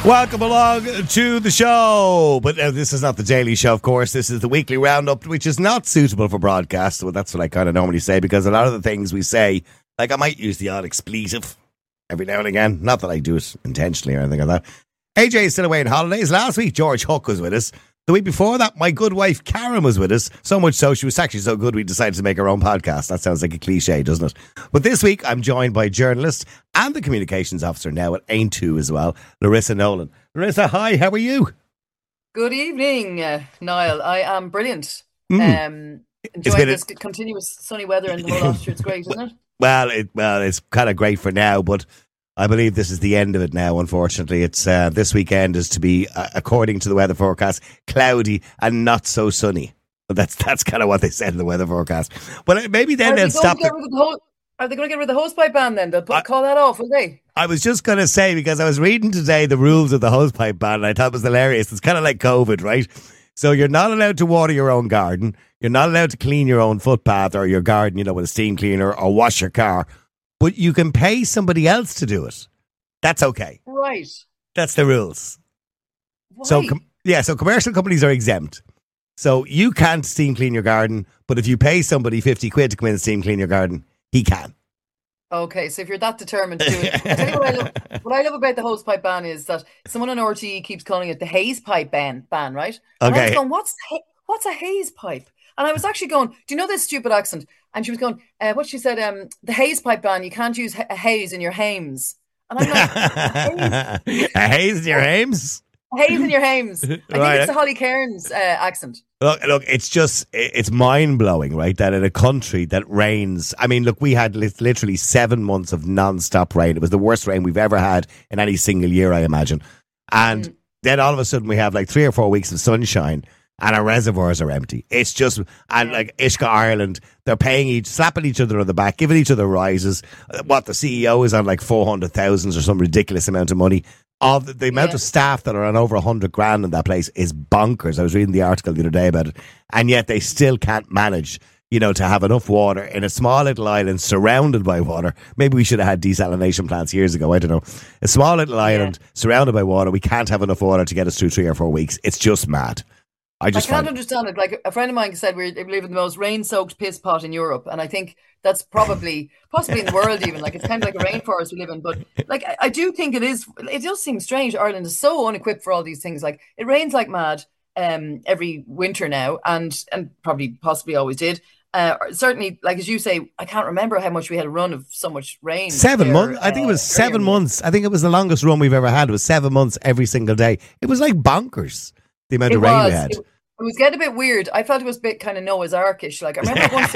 Welcome along to the show. But this is not the daily show, of course. This is the weekly roundup, which is not suitable for broadcast. Well, that's what I kind of normally say, because a lot of the things we say, like I might use the odd expletive every now and again. Not that I do it intentionally or anything like that. AJ is still away on holidays. Last week, George Hook was with us. The week before that, my good wife Karen was with us. So much so, she was actually so good we decided to make our own podcast. That sounds like a cliche, doesn't it? But this week, I'm joined by journalist and the communications officer now at Ain2 as well, Larissa Nolan. Larissa, hi, how are you? Good evening, Niall. I am brilliant. Enjoying this continuous sunny weather in the whole Austria. It's great, isn't it? Well, it's kind of great for now, but I believe this is the end of it now, unfortunately. It's this weekend is to be, according to the weather forecast, cloudy and not so sunny. But that's kind of what they said in the weather forecast. But maybe then they'll stop. Are they going to get rid of the hosepipe ban then? They'll call that off, will they? I was just going to say, because I was reading today the rules of the hosepipe ban, and I thought it was hilarious. It's kind of like COVID, right? So you're not allowed to water your own garden. You're not allowed to clean your own footpath or your garden, with a steam cleaner, or wash your car. But you can pay somebody else to do it. That's okay. Right. That's the rules. Why? So commercial companies are exempt. So you can't steam clean your garden, but if you pay somebody 50 quid to come in and steam clean your garden, he can. Okay, so if you're that determined to do it. I tell you what I love about the hosepipe ban is that someone on RTE keeps calling it the haze pipe ban, right? And Okay. I was going, what's a haze pipe? And I was actually going, do you know this stupid accent? And she was going, what she said, the haze pipe ban, you can't use a haze in your hames. And I'm like, a haze in your hames? Haze in your hames. I think it's the Holly Cairns accent. Look, it's mind-blowing, right, that in a country that rains, I mean, look, we had literally 7 months of non-stop rain. It was the worst rain we've ever had in any single year, I imagine. And then all of a sudden we have like 3 or 4 weeks of sunshine and our reservoirs are empty. It's just, and like Ishka Ireland, they're slapping each other on the back, giving each other rises. What, the CEO is on like 400,000 or some ridiculous amount of money. The amount of staff that are on over 100 grand in that place is bonkers. I was reading the article the other day about it. And yet they still can't manage, to have enough water in a small little island surrounded by water. Maybe we should have had desalination plants years ago. I don't know. A small little island surrounded by water. We can't have enough water to get us through 3 or 4 weeks. It's just mad. I can't understand it. Like a friend of mine said, we live in the most rain-soaked piss pot in Europe, and I think that's possibly in the world even. Like it's kind of like a rainforest we live in. But like I do think it is. It does seem strange. Ireland is so unequipped for all these things. Like it rains like mad every winter now, and possibly always did. Certainly, like as you say, I can't remember how much we had a run of so much rain. 7 months. I think it was 7 months. I think it was the longest run we've ever had. It was 7 months every single day. It was like bonkers. The amount of rain we had. It was getting a bit weird. I felt it was a bit kind of Noah's Ark-ish. Like I remember once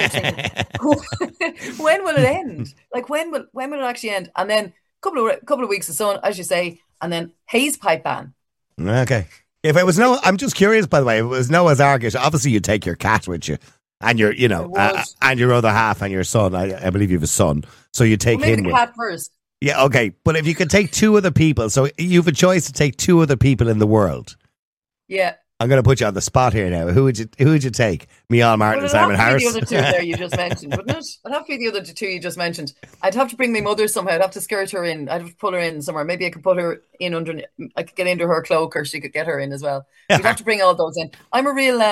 thinking, when will it end? Like when will it actually end? And then couple of weeks of sun, as you say, and then haze pipe ban. Okay. If it was I'm just curious, by the way, if it was Noah's Ark-ish, obviously you'd take your cat with you. And your, and your other half and your son. I believe you have a son. So you take him the with. Cat first. Yeah, okay. But if you could take 2 other people, so you have a choice to take 2 other people in the world. Yeah. I'm going to put you on the spot here now. Who would you take? Micheál Martin and Simon Harris? The other 2 there you just mentioned, wouldn't it? It'd have to be the other 2 you just mentioned. I'd have to bring my mother somehow. I'd have to skirt her in. I'd have to pull her in somewhere. Maybe I could put her in under. I could get into her cloak, or she could get her in as well. You'd have to bring all those in. I'm a real.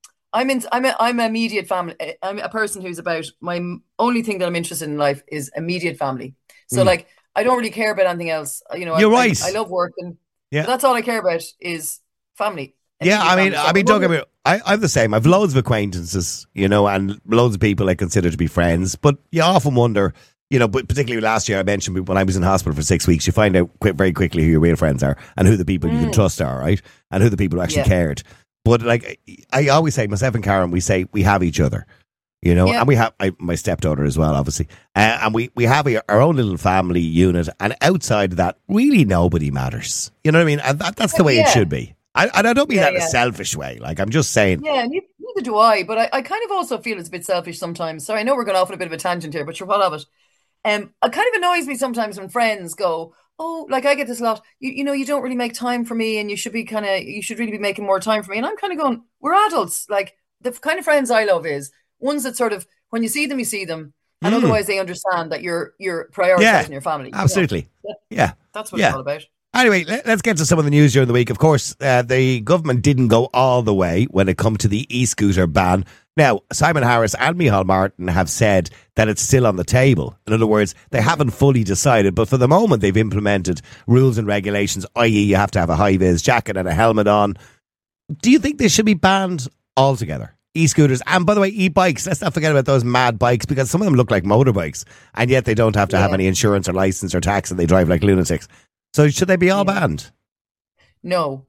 I'm immediate family. I'm a person who's about my only thing that I'm interested in life is immediate family. So like I don't really care about anything else. You're right. I love working. Yeah, but that's all I care about is family. Yeah, I mean, don't get me. I'm the same. I've loads of acquaintances, and loads of people I consider to be friends. But you often wonder, but particularly last year, I mentioned when I was in hospital for 6 weeks, you find out very quickly who your real friends are and who the people you can trust are, right? And who the people who actually cared. But like I always say, myself and Karen, we say we have each other, and we have my stepdaughter as well, obviously. And we have our own little family unit. And outside of that, really nobody matters. You know what I mean? And that's the way it should be. I don't mean that in a selfish way. Like, I'm just saying. Yeah, neither do I. But I kind of also feel it's a bit selfish sometimes. Sorry, I know we're going off on a bit of a tangent here, but sure, what of it? It kind of annoys me sometimes when friends go, oh, like I get this a lot. You don't really make time for me, and you should really be making more time for me. And I'm kind of going, we're adults. Like the kind of friends I love is ones that sort of, when you see them, and otherwise they understand that you're prioritizing your family. Absolutely. Yeah. That's what it's all about. Anyway, let's get to some of the news during the week. Of course, the government didn't go all the way when it come to the e-scooter ban. Now, Simon Harris and Micheál Martin have said that it's still on the table. In other words, they haven't fully decided, but for the moment they've implemented rules and regulations, i.e. you have to have a high-vis jacket and a helmet on. Do you think they should be banned altogether? E-scooters, and by the way, e-bikes. Let's not forget about those mad bikes, because some of them look like motorbikes, and yet they don't have to have any insurance or license or tax, and they drive like lunatics. So should they be all banned? No.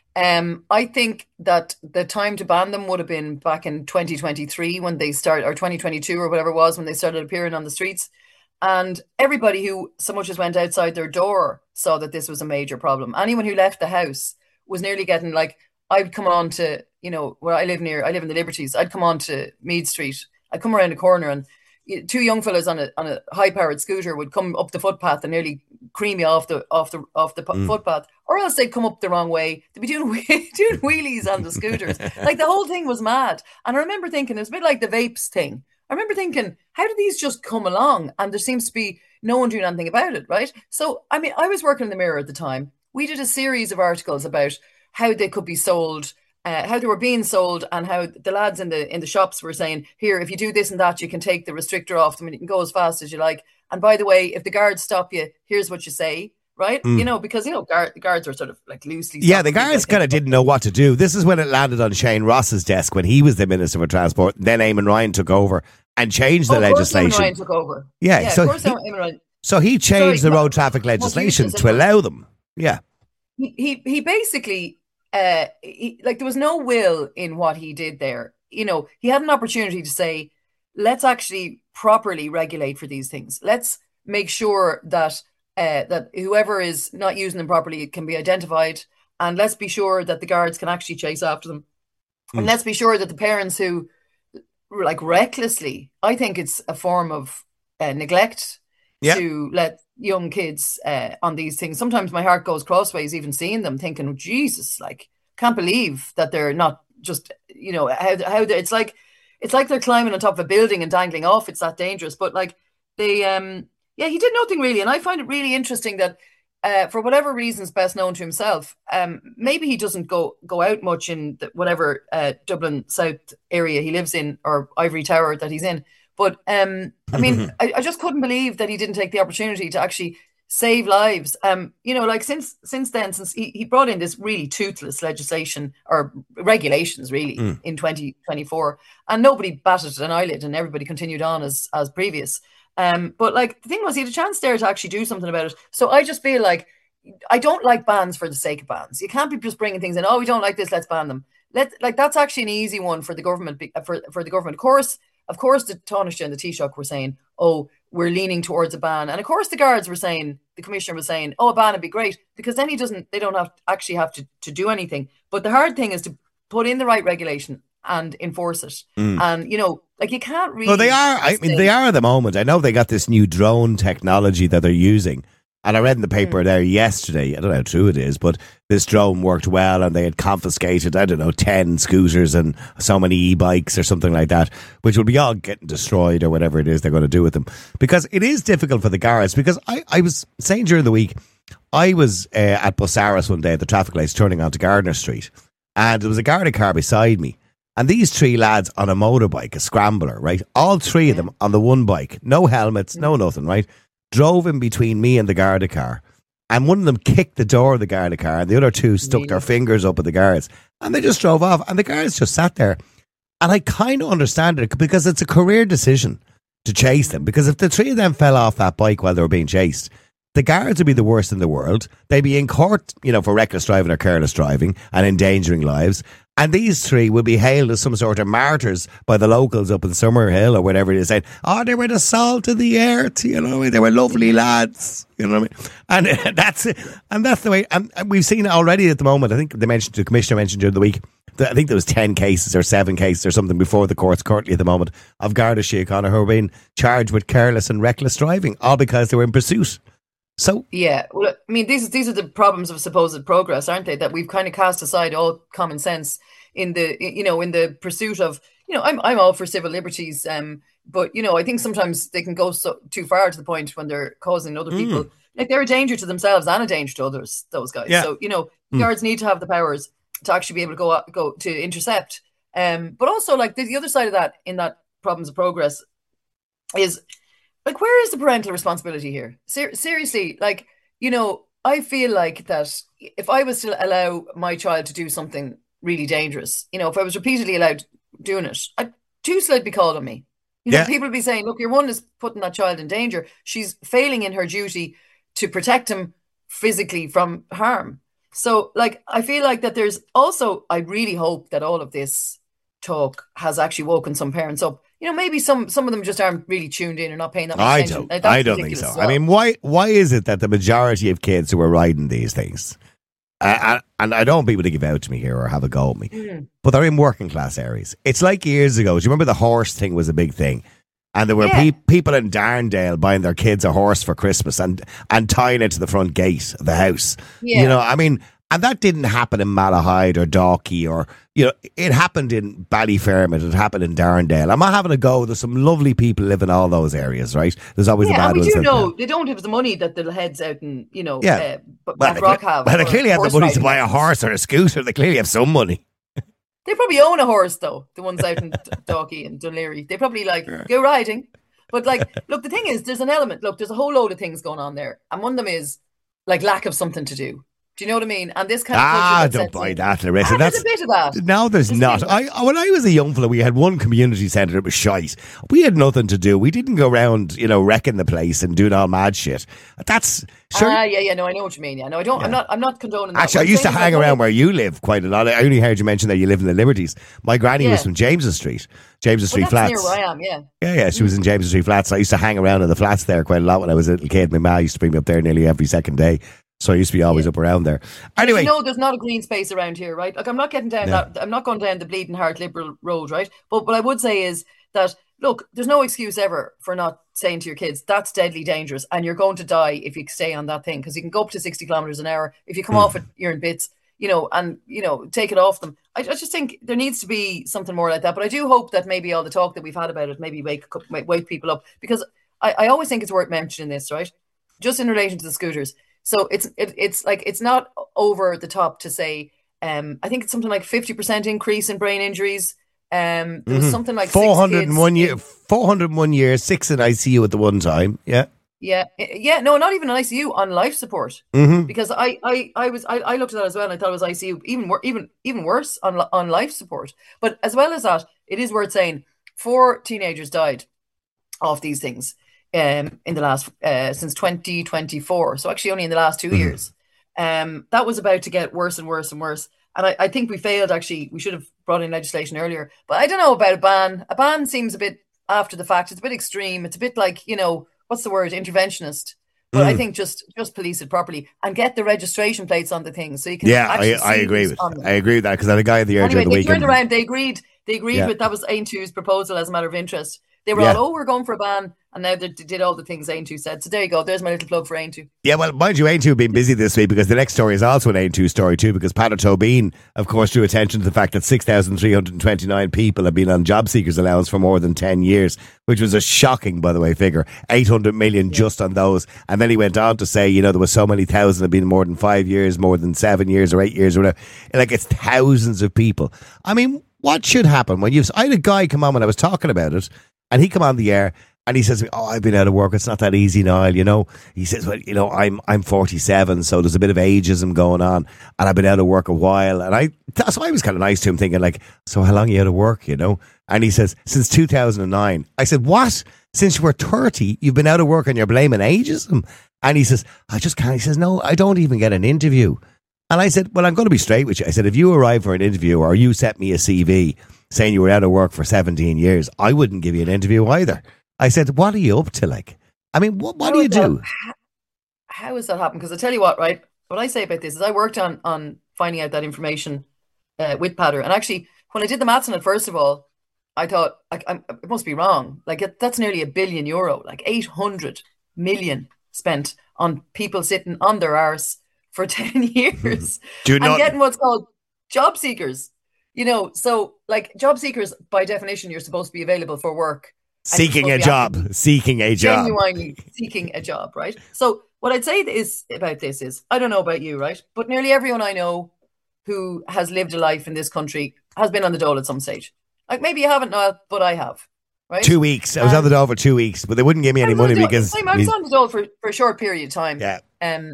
I think that the time to ban them would have been back in 2023 when they started, or 2022 or whatever it was, when they started appearing on the streets. And everybody who so much as went outside their door saw that this was a major problem. Anyone who left the house was nearly getting, like, I'd come on to, where I live in the Liberties, I'd come on to Mead Street. I'd come around the corner and two young fellas on a high-powered scooter would come up the footpath and nearly cream you off the footpath, or else they'd come up the wrong way. They'd be doing wheelies on the scooters. Like, the whole thing was mad. And I remember thinking, it was a bit like the vapes thing. I remember thinking, how did these just come along? And there seems to be no one doing anything about it, right? So, I mean, I was working in the Mirror at the time. We did a series of articles about how they could be sold, how they were being sold, and how the lads in the shops were saying, here, if you do this and that, you can take the restrictor off them and you can go as fast as you like. And by the way, if the guards stop you, here's what you say, right? Because, the guards are sort of like loosely. Yeah, the guards kind of didn't know what to do. This is when it landed on Shane Ross's desk when he was the Minister for Transport. Then Eamon Ryan took over and changed the legislation. Eamon Ryan took over. Yeah, so he changed the road traffic legislation to allow them. Yeah. He basically, there was no will in what he did there. He had an opportunity to say, let's actually properly regulate for these things. Let's make sure that that whoever is not using them properly can be identified, and let's be sure that the guards can actually chase after them. And let's be sure that the parents who, like, recklessly, I think it's a form of neglect to let young kids on these things. Sometimes my heart goes crossways even seeing them, thinking, oh, Jesus, like, can't believe that they're not just, how it's like they're climbing on top of a building and dangling off. It's that dangerous. But, like, they he did nothing really. And I find it really interesting that for whatever reasons best known to himself, maybe he doesn't go out much in whatever Dublin South area he lives in, or Ivory Tower that he's in. But I mean, I just couldn't believe that he didn't take the opportunity to actually save lives. Since then, since he brought in this really toothless legislation or regulations really in 2024, and nobody batted an eyelid, and everybody continued on as previous. But, like, the thing was, he had a chance there to actually do something about it. So I just feel like I don't like bans for the sake of bans. You can't be just bringing things in. Oh, we don't like this, let's ban them. That's actually an easy one for the government. For the government, of course, the Taoiseach and the Taoiseach were saying, oh, we're leaning towards a ban, and of course the guards were saying, the commissioner was saying, oh, a ban would be great, because then they don't have to do anything. But the hard thing is to put in the right regulation and enforce it. And, you can't really... Well, they are. They are at the moment. I know they got this new drone technology that they're using. And I read in the paper there yesterday, I don't know how true it is, but this drone worked well and they had confiscated, 10 scooters and so many e-bikes or something like that, which will be all getting destroyed or whatever it is they're going to do with them. Because it is difficult for the guards, because I was saying during the week, I was at Busaras one day at the traffic lights turning onto Gardner Street, and there was a Garda car beside me. And these three lads on a motorbike, a scrambler, right? All three of them on the one bike, no helmets, no nothing, right? Drove in between me and the Garda car. And one of them kicked the door of the Garda car, and the other two stuck their fingers up at the guards. And they just drove off, and the guards just sat there. And I kind of understand it, because it's a career decision to chase them. Because if the three of them fell off that bike while they were being chased, the guards would be the worst in the world. They'd be in court, for reckless driving or careless driving and endangering lives. And these three will be hailed as some sort of martyrs by the locals up in Summerhill or whatever it is, saying, oh, they were the salt of the earth, they were lovely lads, And that's it. And that's the way, and we've seen it already at the moment. I think the Commissioner mentioned during the week, that I think there was 10 cases or 7 cases or something before the courts currently at the moment of Garda Síochána who are being charged with careless and reckless driving, all because they were in pursuit. So yeah, well, I mean, these are the problems of supposed progress, aren't they? That we've kind of cast aside all common sense in the pursuit of, I'm all for civil liberties, but I think sometimes they can go too far to the point when they're causing other people like they're a danger to themselves and a danger to others, those guys. Yeah. So, guards need to have the powers to actually be able to go to intercept. But also, like, the other side of that, in that problems of progress, is like, where is the parental responsibility here? Seriously, like, I feel like that if I was to allow my child to do something really dangerous, if I was repeatedly allowed doing it, too slow would be called on me. People would be saying, look, your one is putting that child in danger. She's failing in her duty to protect him physically from harm. So, like, I feel like that there's also, I really hope that all of this talk has actually woken some parents up. Maybe some of them just aren't really tuned in or not paying that much attention. I don't think so. Well. I mean, why is it that the majority of kids who are riding these things, and I don't want people to give out to me here or have a go at me, but they're in working class areas. It's like years ago. Do you remember the horse thing was a big thing? And there were people in Darndale buying their kids a horse for Christmas and tying it to the front gate of the house. Yeah. I mean, and that didn't happen in Malahide or Dalkey or, it happened in Ballyfermot, it happened in Darndale. I'm not having a go. There's some lovely people live in all those areas, right? There's always the bad ones. We do know they don't have the money that the heads out in, Blackrock have. Well, they clearly have the money to buy a horse or a scooter. They clearly have some money. They probably own a horse, though, the ones out in Dalkey and Dunleary. They probably, go riding. But, look, the thing is, there's an element. Look, there's a whole load of things going on there. And one of them is, lack of something to do. Do you know what I mean? And this kind of don't buy that, Larissa. There's a bit of that. No, there's not. When I was a young fella, we had one community centre that was shite. We had nothing to do. We didn't go around, wrecking the place and doing all mad shit. That's sure. No, I know what you mean. Yeah, no, I don't. Yeah. I'm not condoning that. Actually, I used to hang around where you live quite a lot. I only heard you mention that you live in the Liberties. My granny was from James's Street Flats. Near where I am. Yeah. She was in James's Street Flats. I used to hang around in the flats there quite a lot when I was a little kid. My ma used to bring me up there nearly every second day. So I used to be always up around there. Anyway, there's not a green space around here, right? Like, I'm not getting down that. I'm not going down the bleeding heart liberal road, right? But what I would say is that, look, there's no excuse ever for not saying to your kids, that's deadly dangerous, and you're going to die if you stay on that thing, because you can go up to 60 kilometers an hour. If you come off it, you're in bits, and take it off them. I just think there needs to be something more like that. But I do hope that maybe all the talk that we've had about it maybe wake people up, because I always think it's worth mentioning this, right? Just in relation to the scooters. So it's not over the top to say, I think it's something like 50% increase in brain injuries. There was something like 401 years, 6 in ICU at the one time. Yeah. No, not even in ICU, on life support. Because I looked at that as well, and I thought it was ICU even worse on life support. But as well as that, it is worth saying 4 teenagers died off these things. In the last since 2024, so actually only in the last 2 years. That was about to get worse and worse and worse, and I think we failed. Actually, we should have brought in legislation earlier, but I don't know about a ban. A ban seems a bit after the fact. It's a bit extreme. It's a bit like, what's the word, interventionist. But I think just police it properly and get the registration plates on the things so you can. I agree with that, because I had a guy at the Air during the weekend. Turned around. They agreed with that was Aontú's proposal as a matter of interest. They were all, we're going for a ban, and now they did all the things Aontú said. So there you go. There's my little plug for Aontú. Yeah, well, mind you, Aontú have been busy this week, because the next story is also an Aontú story too, because Patrick Tobin, of course, drew attention to the fact that 6,329 people have been on job seekers allowance for more than 10 years, which was a shocking, by the way, figure. 800 million just on those. And then he went on to say, there was so many thousand have been more than 5 years, more than 7 years or 8 years or whatever. Like, it's thousands of people. I mean, what should happen when I had a guy come on when I was talking about it, and he come on the air and he says to me, I've been out of work. It's not that easy, Niall, He says, well, I'm 47, so there's a bit of ageism going on, and I've been out of work a while. And so I was kind of nice to him, thinking so how long are you out of work, And he says, since 2009. I said, what? Since you were 30, you've been out of work and you're blaming ageism? And he says, I just can't. He says, no, I don't even get an interview. And I said, well, I'm going to be straight with you. I said, if you arrive for an interview or you sent me a CV saying you were out of work for 17 years, I wouldn't give you an interview either. I said, what are you up to? I mean, what do you do? How has that happened? Because I tell you what, right? What I say about this is I worked on finding out that information with Patter. And actually, when I did the maths on it, first of all, I thought, it must be wrong. That's nearly €1 billion, 800 million spent on people sitting on their arse for 10 years and getting what's called job seekers. So job seekers, by definition, you're supposed to be available for work. Seeking a job. Genuinely seeking a job, right? So what I'd say is about this is, I don't know about you, right? But nearly everyone I know who has lived a life in this country has been on the dole at some stage. Like maybe you haven't, Niall, but I have, right? 2 weeks. I was on the dole for 2 weeks, but they wouldn't give me any money because I was on the dole for a short period of time. Yeah.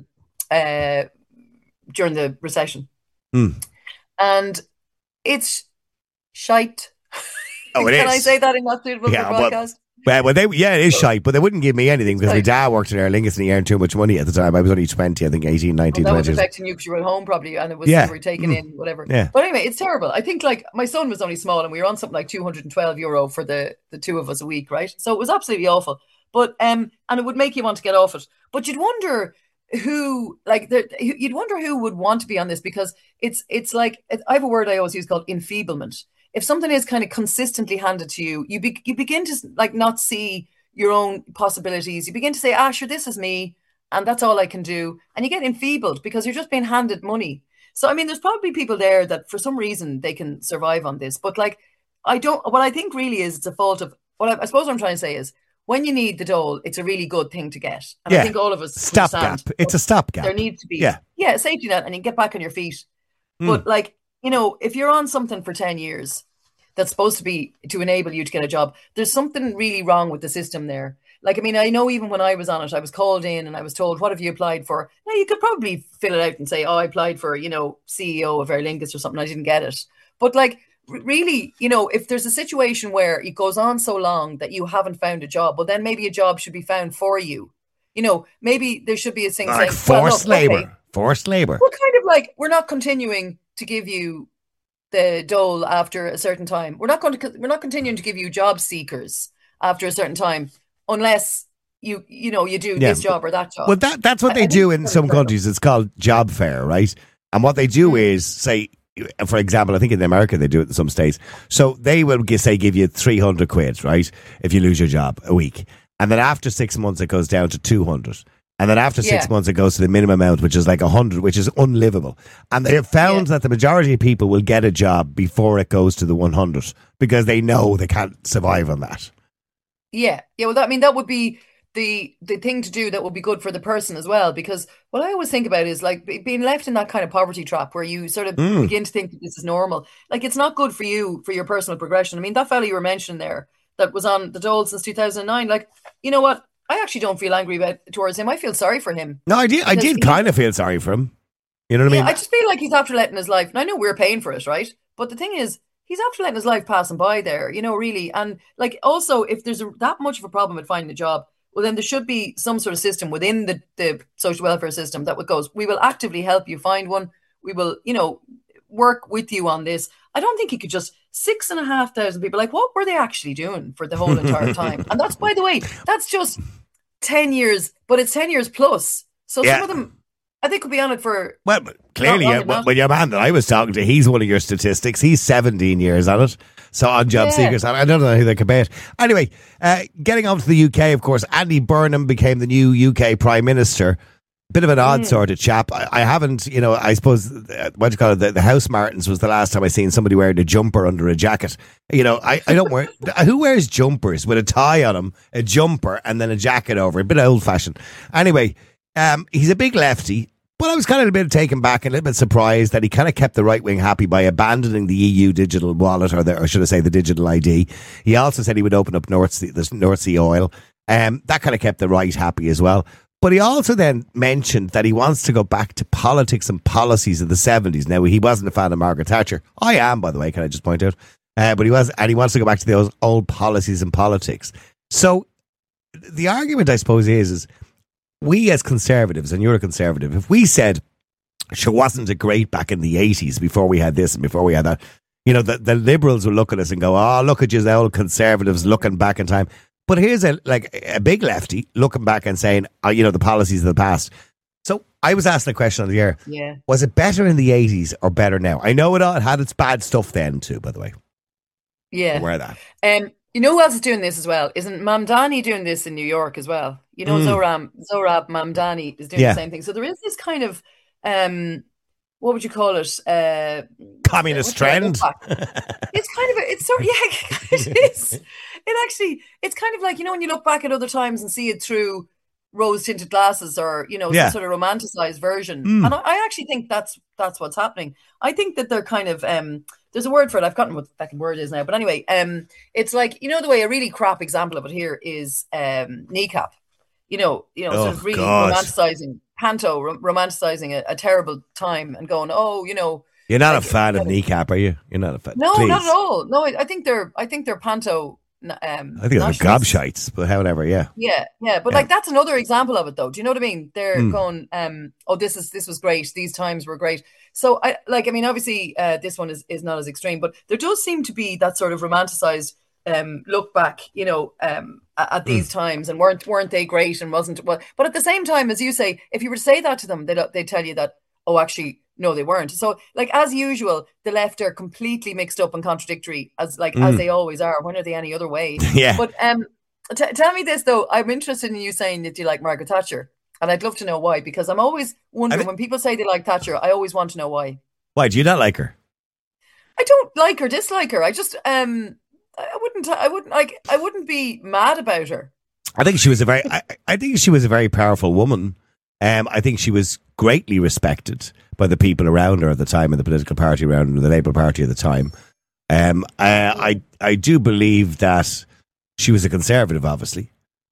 During the recession. Mm. And it's shite. Oh, it Can is. I say that in not suitable for broadcast? Well, it is shite, but they wouldn't give me anything because my dad worked in Aer Lingus and he earned too much money at the time. I was only 20, I think 18, 19, well, that 20. was affecting you because you were at home probably and it was you were taken in, whatever. Yeah. But anyway, it's terrible. I think like my son was only small and we were on something like €212 for the two of us a week, right? So it was absolutely awful. But and it would make you want to get off it. But you'd wonder you'd wonder who would want to be on this because it's like, I have a word I always use called enfeeblement. If something is kind of consistently handed to you, you begin to like not see your own possibilities. You begin to say, sure, this is me and that's all I can do. And you get enfeebled because you're just being handed money. So, I mean, there's probably people there that for some reason they can survive on this. But like, what I think really is it's a fault of, I suppose what I'm trying to say is when you need the dole, it's a really good thing to get. And I think all of us stopgap. It's a stopgap. There needs to be a safety net and you get back on your feet. But like, you know, if you're on something for 10 years, that's supposed to be to enable you to get a job, there's something really wrong with the system there. Like, I mean, I know even when I was on it, I was called in and I was told, what have you applied for? Now, you could probably fill it out and say, I applied for, you know, CEO of Aer Lingus or something. I didn't get it. But like, really, you know, if there's a situation where it goes on so long that you haven't found a job, well, then maybe a job should be found for you. You know, maybe there should be a thing like saying, forced labor. Forced labor. We're kind of like, we're not continuing to give you the dole after a certain time. We're not continuing to give you job seekers after a certain time unless you do this job or that job. Well, that's what they do in some countries. It's called job fair, right? And what they do is say, for example, I think in America they do it in some states. So they will give you 300 quid, right? If you lose your job a week. And then after 6 months, it goes down to 200. And then after 6 months, it goes to the minimum amount, which is like 100, which is unlivable. And they have found that the majority of people will get a job before it goes to the 100 because they know they can't survive on that. Yeah. Well, that would be the thing to do that would be good for the person as well. Because what I always think about is like being left in that kind of poverty trap where you sort of begin to think that this is normal. Like it's not good for you, for your personal progression. I mean, that fellow you were mentioning there that was on the dole since 2009, like, you know what? I actually don't feel angry towards him. I feel sorry for him. No, I did kind of feel sorry for him. You know what I mean? I just feel like he's after letting his life. And I know we're paying for it, right? But the thing is, he's after letting his life passing by there, you know, really. And like also, if there's that much of a problem with finding a job, well, then there should be some sort of system within the social welfare system that goes, we will actively help you find one. We will, you know, work with you on this. I don't think he could just 6,500 people. Like, what were they actually doing for the whole entire time? And that's, by the way, that's just 10 years, but it's 10 years plus. So some of them, I think, could be on it for. Well, clearly, when your man that I was talking to, he's one of your statistics. He's 17 years on it. So on job seekers, I don't know who they compare it. Anyway, getting on to the UK, of course, Andy Burnham became the new UK Prime Minister. Bit of an odd sort of chap. I haven't, you know, I suppose, what do you call it? The House Martins was the last time I seen somebody wearing a jumper under a jacket. You know, I don't wear, who wears jumpers with a tie on them, a jumper, and then a jacket over? A bit old fashioned. Anyway, he's a big lefty, but I was kind of a bit taken back and a little bit surprised that he kind of kept the right wing happy by abandoning the EU digital wallet, or should I say the digital ID. He also said he would open up the North Sea oil. That kind of kept the right happy as well. But he also then mentioned that he wants to go back to politics and policies of the 70s. Now, he wasn't a fan of Margaret Thatcher. I am, by the way, can I just point out? But he was, and he wants to go back to those old policies and politics. So the argument, I suppose, is we as conservatives, and you're a conservative, if we said, sure, wasn't it great back in the 80s before we had this and before we had that, you know, the liberals will look at us and go, oh, look at you, the old conservatives looking back in time. But here's a big lefty looking back and saying, you know, the policies of the past. So I was asking a question on the air. Yeah. Was it better in the 80s or better now? I know it all had its bad stuff then too, by the way. Yeah. Aware of that. You know who else is doing this as well? Isn't Mamdani doing this in New York as well? You know, Zohrab Mamdani is doing the same thing. So there is this kind of, what would you call it? Communist trend. It's kind of, it is. It's kind of like, you know, when you look back at other times and see it through rose tinted glasses or some Yeah. sort of romanticized version. Mm. And I actually think that's what's happening. I think that they're kind of there's a word for it. I've forgotten what the fucking word is now. But anyway, it's like, the way a really crap example of it here is Kneecap. Sort Oh of really God. romanticizing a terrible time and going, You're not a like, fan of Kneecap, are you? You're not a fan. no, Please. not at all. No, I think they're Panto. I think they're nationalists. gobshites, but however, yeah. Yeah, but Yeah. like that's another example of it, though. Do you know what I mean? They're Mm. going, this was great. These times were great. So obviously, this one is not as extreme, but there does seem to be that sort of romanticized look back, at these times, and weren't they great, and wasn't well. But at the same time, as you say, if you were to say that to them, they'd tell you that, oh, actually, no, they weren't. So, like, as usual, the left are completely mixed up and contradictory, as they always are. When are they any other way? Yeah. But tell me this, though. I'm interested in you saying that you like Margaret Thatcher, and I'd love to know why, because I'm always wondering when people say they like Thatcher, I always want to know why. Why do you not like her? I don't like her, dislike her. I just I wouldn't be mad about her. I think she was I think she was a very powerful woman. I think she was greatly respected by the people around her at the time, and the political party around her, the Labour Party at the time. I do believe that she was a conservative, obviously.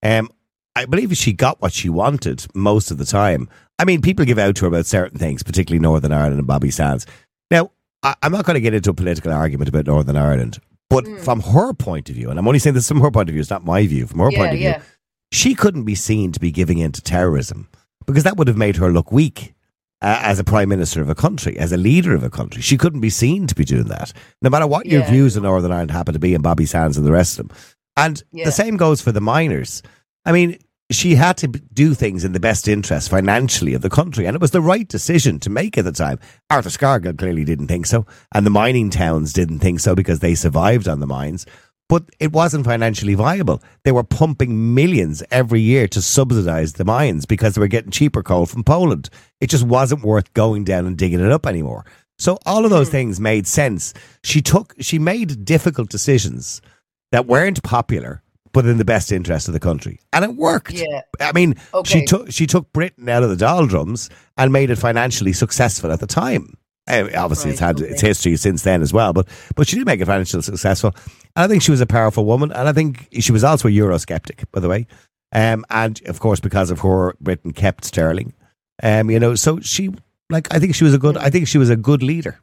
I believe she got what she wanted most of the time. I mean, people give out to her about certain things, particularly Northern Ireland and Bobby Sands. Now, I'm not going to get into a political argument about Northern Ireland, but from her point of view, and I'm only saying this from her point of view, it's not my view, from her point of view, she couldn't be seen to be giving in to terrorism, because that would have made her look weak as a prime minister of a country, as a leader of a country. She couldn't be seen to be doing that, no matter what your views on Northern Ireland happen to be, and Bobby Sands and the rest of them. And the same goes for the miners. I mean, she had to do things in the best interest financially of the country, and it was the right decision to make at the time. Arthur Scargill clearly didn't think so, and the mining towns didn't think so, because they survived on the mines. But it wasn't financially viable. They were pumping millions every year to subsidise the mines because they were getting cheaper coal from Poland. It just wasn't worth going down and digging it up anymore. So all of those things made sense. She made difficult decisions that weren't popular, but in the best interest of the country, and it worked. Yeah. I mean, she took Britain out of the doldrums and made it financially successful at the time. Obviously, it's had its history since then as well, but she did make it financially successful. And I think she was a powerful woman, and I think she was also a Eurosceptic, by the way. And of course, because of her, Britain kept sterling. So she, I think she was a good leader.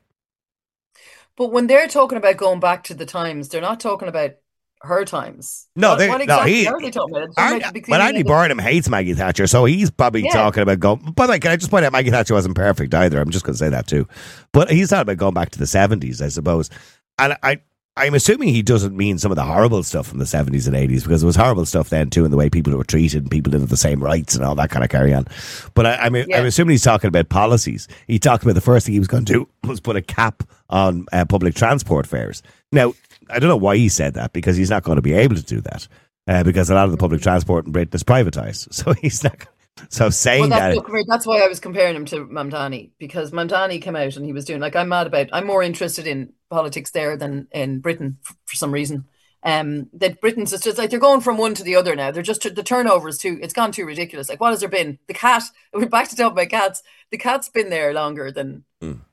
But when they're talking about going back to the times, they're not talking about her times. No, what exactly are they talking about? But Andy Burnham hates Maggie Thatcher, so he's probably talking about going. By the way, can I just point out Maggie Thatcher wasn't perfect either? I'm just going to say that too. But he's talking about going back to the 70s, I suppose. And I'm assuming he doesn't mean some of the horrible stuff from the 70s and 80s, because there was horrible stuff then too, in the way people were treated and people didn't have the same rights and all that kind of carry on. But I'm assuming he's talking about policies. He talked about the first thing he was going to do was put a cap on public transport fares. Now, I don't know why he said that, because he's not going to be able to do that, because a lot of the public transport in Britain is privatised. So he's not. So saying that's why I was comparing him to Mamdani, because Mamdani came out and he was doing I'm more interested in politics there than in Britain for some reason. That Britain's just they're going from one to the other now. They're just the turnover is it's gone too ridiculous. What has there been? The cat. We're back to talk about cats. The cat's been there longer than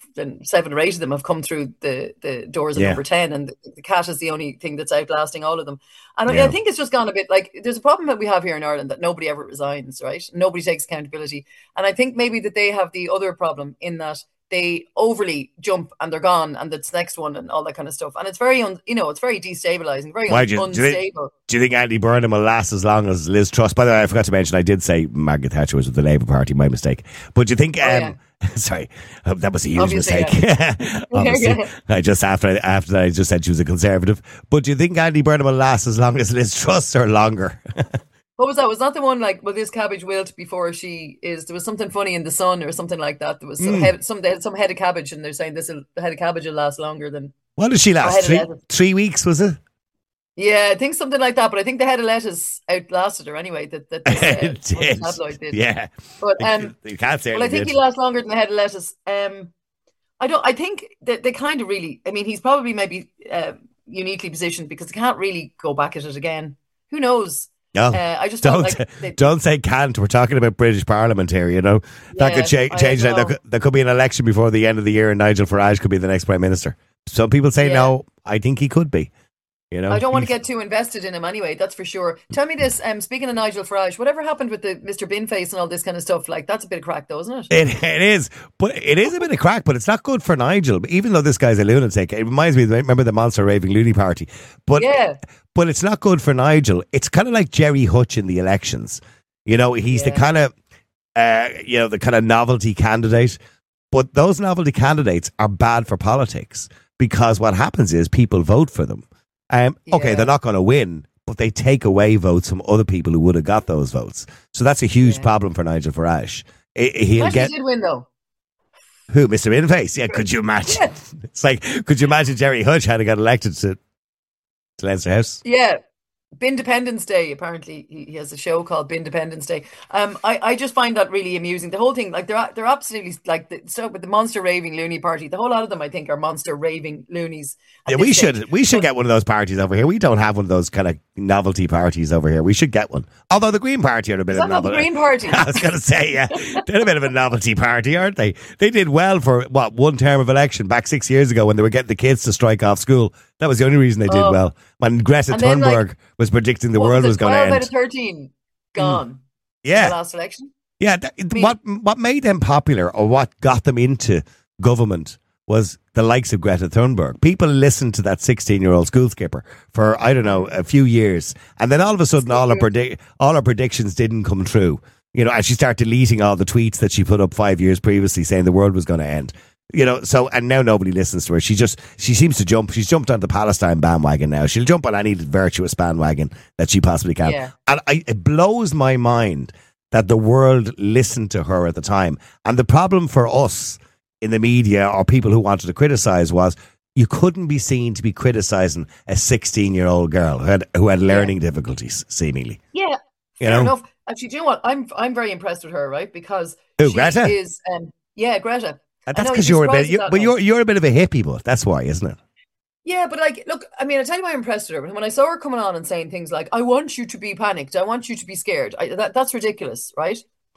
7 or 8 of them have come through the doors of number 10, and the cat is the only thing that's outlasting all of them. And I think it's just gone a bit there's a problem that we have here in Ireland, that nobody ever resigns, right? Nobody takes accountability. And I think maybe that they have the other problem in that they overly jump and they're gone and it's next one and all that kind of stuff. And it's very, it's very destabilizing, very unstable. Do you think Andy Burnham will last as long as Liz Truss? By the way, I forgot to mention, I did say Margaret Thatcher was with the Labour Party, my mistake. But do you think... sorry, that was a huge mistake. Obviously, after that, I just said she was a conservative. But do you think Andy Burnham will last as long as Liz Truss, or longer? What was that? Was that the one will this cabbage wilt before she is? There was something funny in The Sun or something like that. There was they had some head of cabbage, and they're saying the head of cabbage will last longer than. What did she last? 3 weeks, was it? Yeah, I think something like that. But I think the head of lettuce outlasted her anyway. It did. Tabloid did. Yeah, but you can't say. Well, I think he lasts longer than the head of lettuce. I think that they kind of really. I mean, he's probably maybe uniquely positioned because they can't really go back at it again. Who knows? No, I just felt don't say can't. We're talking about British Parliament here, you know. That could change. There could be an election before the end of the year and Nigel Farage could be the next Prime Minister. Some people say no. I think he could be. You know, I don't want to get too invested in him anyway, that's for sure. Tell me this, speaking of Nigel Farage, whatever happened with the Mr. Binface and all this kind of stuff, like that's a bit of crack though, isn't it? It is. But it is a bit of crack, but it's not good for Nigel. Even though this guy's a lunatic, it reminds me, remember the Monster Raving Loony Party? But but it's not good for Nigel. It's kind of like Jerry Hutch in the elections. You know, he's the kind of, the kind of novelty candidate. But those novelty candidates are bad for politics because what happens is people vote for them. Okay, they're not going to win, but they take away votes from other people who would have got those votes. So that's a huge problem for Nigel Farage. He did win, though. Who, Mr. Inface? Yeah, could you imagine? Yeah. It's like, could you imagine Jerry Hutch had got elected to Leinster House? Yeah. Bindependence Day, apparently he has a show called Bindependence Day. I just find that really amusing. The whole thing, like they're absolutely like with the Monster Raving Loony Party. The whole lot of them, I think, are Monster Raving Loonies. Yeah, we should get one of those parties over here. We don't have one of those kind of novelty parties over here. We should get one. Although the Green Party are a bit of a novelty. The Green Party. I was going to say, yeah, they're a bit of a novelty party, aren't they? They did well for one term of election back 6 years ago when they were getting the kids to strike off school. That was the only reason they did well. When Greta Thunberg was predicting the world was going to end. 12 out of 13 gone. Yeah. The last election. Yeah. What made them popular or what got them into government was the likes of Greta Thunberg. People listened to that 16-year-old school skipper for, I don't know, a few years. And then all of a sudden, all her predictions didn't come true. You know, and she started deleting all the tweets that she put up 5 years previously saying the world was going to end. You know, so, and now nobody listens to her. She seems to jump. She's jumped on the Palestine bandwagon now. She'll jump on any virtuous bandwagon that she possibly can. Yeah. And it blows my mind that the world listened to her at the time. And the problem for us in the media or people who wanted to criticize was you couldn't be seen to be criticizing a 16-year-old girl who had learning difficulties, seemingly. Yeah, fair enough. Actually, do you know what? I'm very impressed with her, right? Because Greta is, Greta. That's because you're a bit, you're a bit of a hippie, but that's why, isn't it? Yeah, but like, look, I mean, I tell you why I'm impressed with her. When I saw her coming on and saying things like, "I want you to be panicked, I want you to be scared," that's ridiculous, right?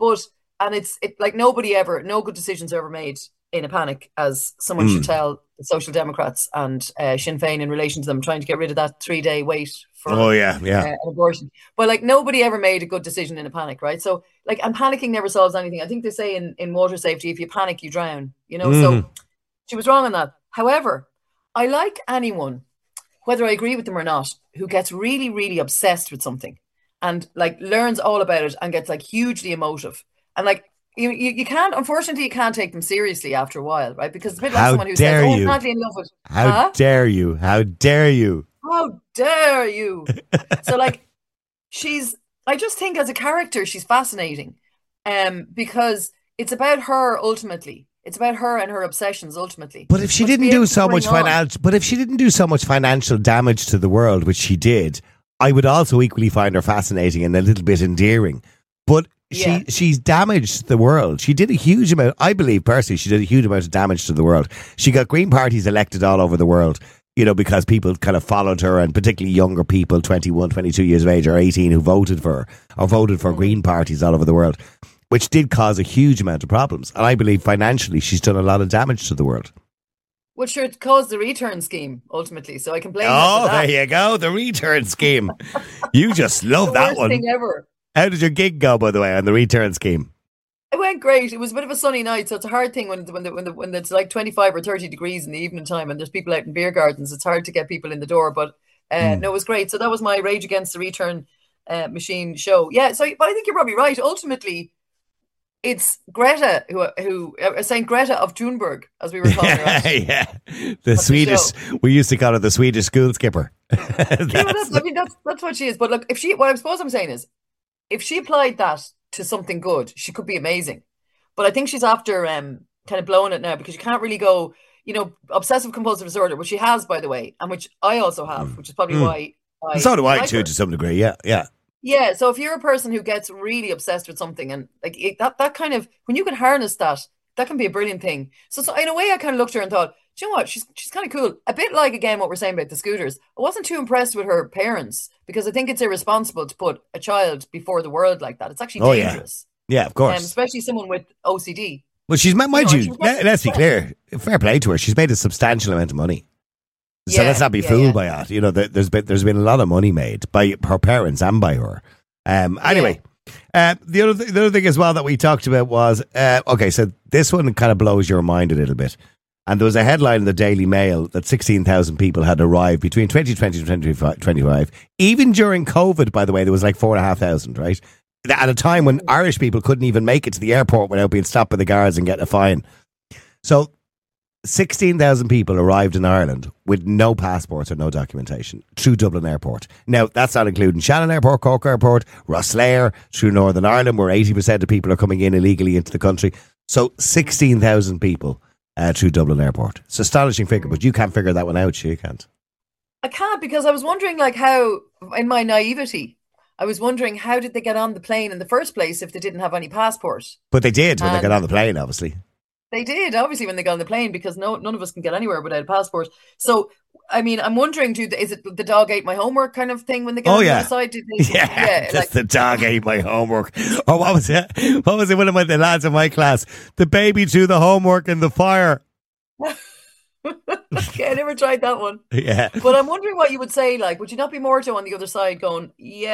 And it's like no good decisions are ever made in a panic, as someone should tell the Social Democrats and Sinn Féin in relation to them trying to get rid of that 3-day wait for an abortion. But like nobody ever made a good decision in a panic, right? So like, and panicking never solves anything. I think they say in water safety, if you panic, you drown, you know? So she was wrong on that. However, I like anyone, whether I agree with them or not, who gets really, really obsessed with something and like learns all about it and gets like hugely emotive. And like, you can't, unfortunately, you can't take them seriously after a while, right? Because it's a bit like someone who says, I'm madly in love with. How dare you? How dare you? How dare you? So like, I just think as a character, she's fascinating. Because it's about her ultimately. It's about her and her obsessions ultimately. But if she didn't do so much financial damage to the world, which she did, I would also equally find her fascinating and a little bit endearing. But she's damaged the world. She did a huge amount, I believe personally, she did a huge amount of damage to the world. She got Green parties elected all over the world, you know, because people kind of followed her, and particularly younger people, 21, 22 years of age or 18, who voted for her or voted for Green parties all over the world, which did cause a huge amount of problems. And I believe financially she's done a lot of damage to the world. Which sure caused the return scheme, ultimately. So I can blame her for that. There you go, the return scheme. You just love that one. The worst thing ever. How did your gig go, by the way, on the return scheme? It went great. It was a bit of a sunny night, so it's a hard thing when it's like 25 or 30 degrees in the evening time and there's people out in beer gardens. It's hard to get people in the door, but no, it was great. So that was my Rage Against the Return Machine show. Yeah, so but I think you're probably right. Ultimately, it's Greta who Saint Greta of Thunberg, as we were calling her. Yeah, the Swedish. We used to call her the Swedish school skipper. That's what she is. But look, what I suppose I'm saying is, if she applied that to something good, she could be amazing. But I think she's after kind of blowing it now, because you can't really go, you know, obsessive compulsive disorder, which she has, by the way, and which I also have, which is probably why. So do I too, to some degree. Yeah. Yeah. So if you're a person who gets really obsessed with something, and like that kind of, when you can harness that can be a brilliant thing. So in a way, I kind of looked at her and thought, do you know what? She's kind of cool. A bit like, again, what we're saying about the scooters. I wasn't too impressed with her parents because I think it's irresponsible to put a child before the world like that. It's actually Oh yeah, dangerous. yeah, of course. Especially someone with OCD. Well, she's mind she you. was Let's be clear. Fair play to her. She's made a substantial amount of money. So Yeah, let's not be yeah, fooled yeah. by that. You know, there's been a lot of money made by her parents and by her. Anyway, the other thing as well that we talked about was okay. So this one kind of blows your mind a little bit. And there was a headline in the Daily Mail that 16,000 people had arrived between 2020 and 2025. Even during COVID, by the way, there was like 4,500, right? At a time when Irish people couldn't even make it to the airport without being stopped by the guards and getting a fine. So 16,000 people arrived in Ireland with no passports or no documentation through Dublin Airport. Now, that's not including Shannon Airport, Cork Airport, Rosslare, through Northern Ireland, where 80% of people are coming in illegally into the country. So 16,000 people through Dublin Airport. It's an astonishing figure, but you can't figure that one out. You can't. I can't, because I was wondering, like, how, in my naivety, I was wondering how did they get on the plane in the first place if they didn't have any passport? But they did when they got on the plane, obviously. They did, obviously, when they got on the plane, because none of us can get anywhere without a passport. So, I mean, I'm wondering, is it the dog ate my homework kind of thing when they get on the other side? Did they, Yeah, like, the dog ate my homework. Or what was it? What was it? One of the lads in my class. The baby threw the homework in the fire. Okay, I never tried that one. Yeah. But I'm wondering what you would say, like, would you not be Morto on the other side going,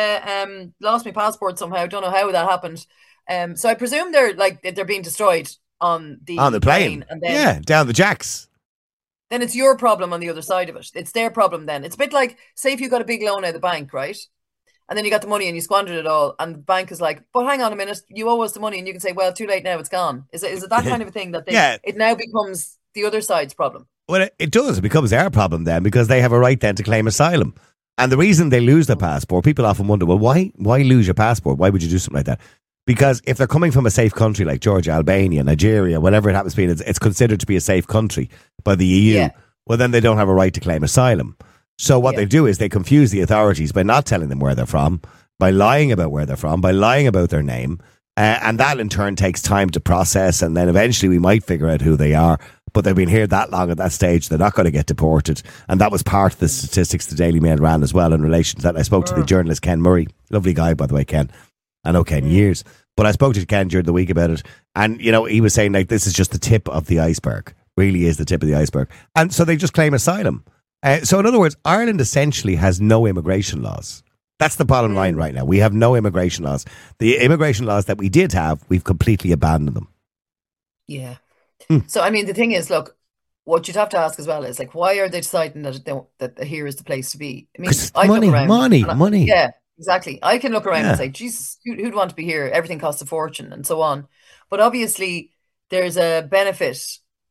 lost my passport somehow, don't know how that happened. So I presume they're being destroyed on the plane. And then, down the jacks. then it's your problem on the other side of it. It's their problem then. It's a bit like, say if you got a big loan out of the bank, right? And then you got the money and you squandered it all, and the bank is like, but hang on a minute, you owe us the money, and you can say, well, too late now, it's gone. Is it that kind of a thing that it now becomes the other side's problem? Well, it does. It becomes their problem then, because they have a right then to claim asylum. And the reason they lose their passport, people often wonder, well, why lose your passport? Why would you do something like that? Because if they're coming from a safe country like Georgia, Albania, Nigeria, whatever it happens to be, it's considered to be a safe country by the EU. Yeah. Well, then they don't have a right to claim asylum. So what they do is they confuse the authorities by not telling them where they're from, by lying about where they're from, by lying about their name. And that in turn takes time to process. And then eventually we might figure out who they are. But they've been here that long at that stage, they're not going to get deported. And that was part of the statistics the Daily Mail ran as well in relation to that. I spoke to the journalist Ken Murray. Lovely guy, by the way, Ken. I know Ken years. But I spoke to Ken during the week about it. And, you know, he was saying, like, this is just the tip of the iceberg. Really is the tip of the iceberg. And so they just claim asylum. So in other words, Ireland essentially has no immigration laws. That's the bottom line right now. We have no immigration laws. The immigration laws that we did have, we've completely abandoned them. Yeah. So, I mean, the thing is, look, what you'd have to ask as well is, like, why are they deciding that here is the place to be? I mean, I look around, money. Yeah, exactly. I can look around and say, Jesus, who'd want to be here? Everything costs a fortune and so on. But obviously, there's a benefit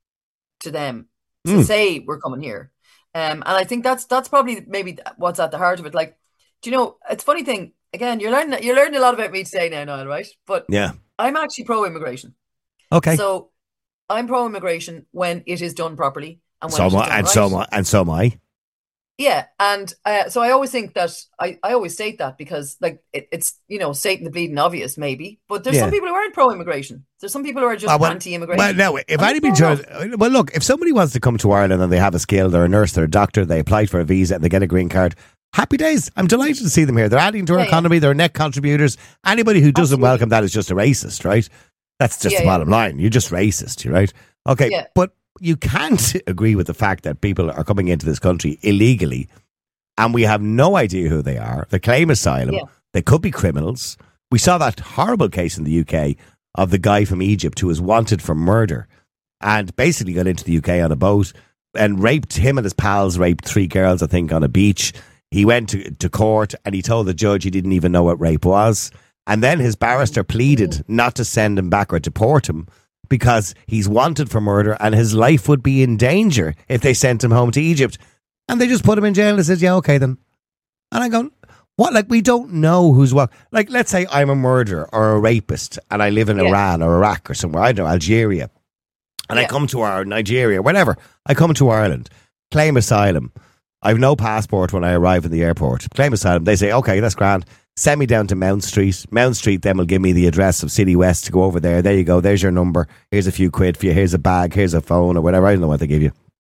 to them to say we're coming here. And I think that's probably maybe what's at the heart of it. Like, do you know, it's a funny thing. Again, you're learning a lot about me today now, Niall, right? But yeah, I'm actually pro-immigration. Okay. So I'm pro-immigration when it is done properly. And so am I. Yeah. And so I always think that, I always state that because, like, it's, you know, stating the bleeding obvious maybe, but there's some people who aren't pro-immigration. There's some people who are just anti-immigration. Well, no, look, if somebody wants to come to Ireland and they have a skill, they're a nurse, they're a doctor, they apply for a visa and they get a green card, happy days. I'm delighted to see them here. They're adding to our economy. They're net contributors. Anybody who doesn't welcome that is just a racist, right? That's just the bottom line. You're just racist, right? Okay, but you can't agree with the fact that people are coming into this country illegally and we have no idea who they are. They claim asylum. Yeah. They could be criminals. We saw that horrible case in the UK of the guy from Egypt who was wanted for murder and basically got into the UK on a boat and raped him and his pals, raped 3 girls, I think, on a beach. He went to court and he told the judge he didn't even know what rape was. And then his barrister pleaded not to send him back or deport him because he's wanted for murder and his life would be in danger if they sent him home to Egypt. And they just put him in jail and said, yeah, okay then. And I'm going, what? Like, we don't know who's what. Like, let's say I'm a murderer or a rapist and I live in Iran or Iraq or somewhere, I don't know, Algeria. And I come to Nigeria, whatever. I come to Ireland, claim asylum. I have no passport when I arrive in the airport. Claim asylum. They say, okay, that's grand. Send me down to Mount Street. Mount Street then will give me the address of City West to go over there. There you go. There's your number. Here's a few quid for you. Here's a bag. Here's a phone or whatever. I don't know what they give you.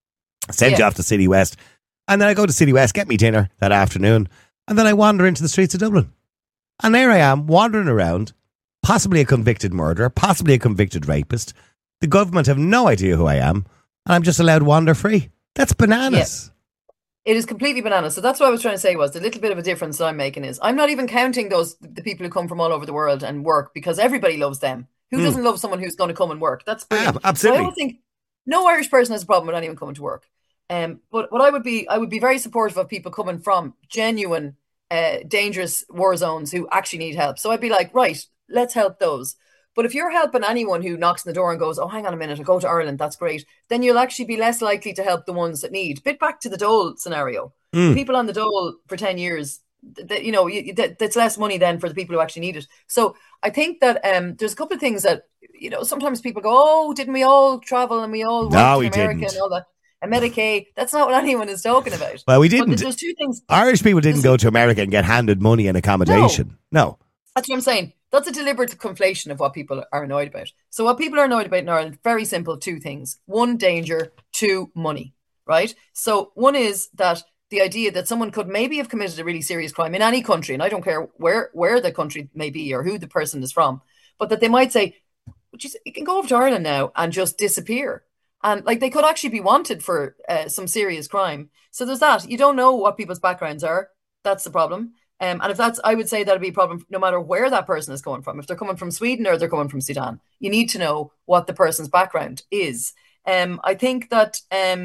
Send you off to City West. And then I go to City West, get me dinner that afternoon. And then I wander into the streets of Dublin. And there I am, wandering around, possibly a convicted murderer, possibly a convicted rapist. The government have no idea who I am. And I'm just allowed to wander free. That's bananas. It is completely bananas. So that's what I was trying to say was the little bit of a difference that I'm making is I'm not even counting the people who come from all over the world and work because everybody loves them. Who doesn't love someone who's going to come and work? That's brilliant. Absolutely. So I don't think no Irish person has a problem with anyone coming to work. But what I would be very supportive of people coming from genuine, dangerous war zones who actually need help. So I'd be like, right, let's help those. But if you're helping anyone who knocks on the door and goes, oh, hang on a minute, I'll go to Ireland, that's great, then you'll actually be less likely to help the ones that need. Bit back to the dole scenario. People on the dole for 10 years, that's less money then for the people who actually need it. So I think that there's a couple of things that, sometimes people go, oh, didn't we all travel and we all worked in America and all that? And Medicaid, that's not what anyone is talking about. Well, we didn't. But there's two things. Irish people didn't go to America and get handed money and accommodation. No. That's what I'm saying. That's a deliberate conflation of what people are annoyed about. So what people are annoyed about in Ireland, very simple, two things. One, danger. Two, money, right? So one is that the idea that someone could maybe have committed a really serious crime in any country, and I don't care where the country may be or who the person is from, but that they might say, you can go over to Ireland now and just disappear. And they could actually be wanted for some serious crime. So there's that. You don't know what people's backgrounds are. That's the problem. And if I would say that'd be a problem no matter where that person is coming from. If they're coming from Sweden or they're coming from Sudan, you need to know what the person's background is. I think that,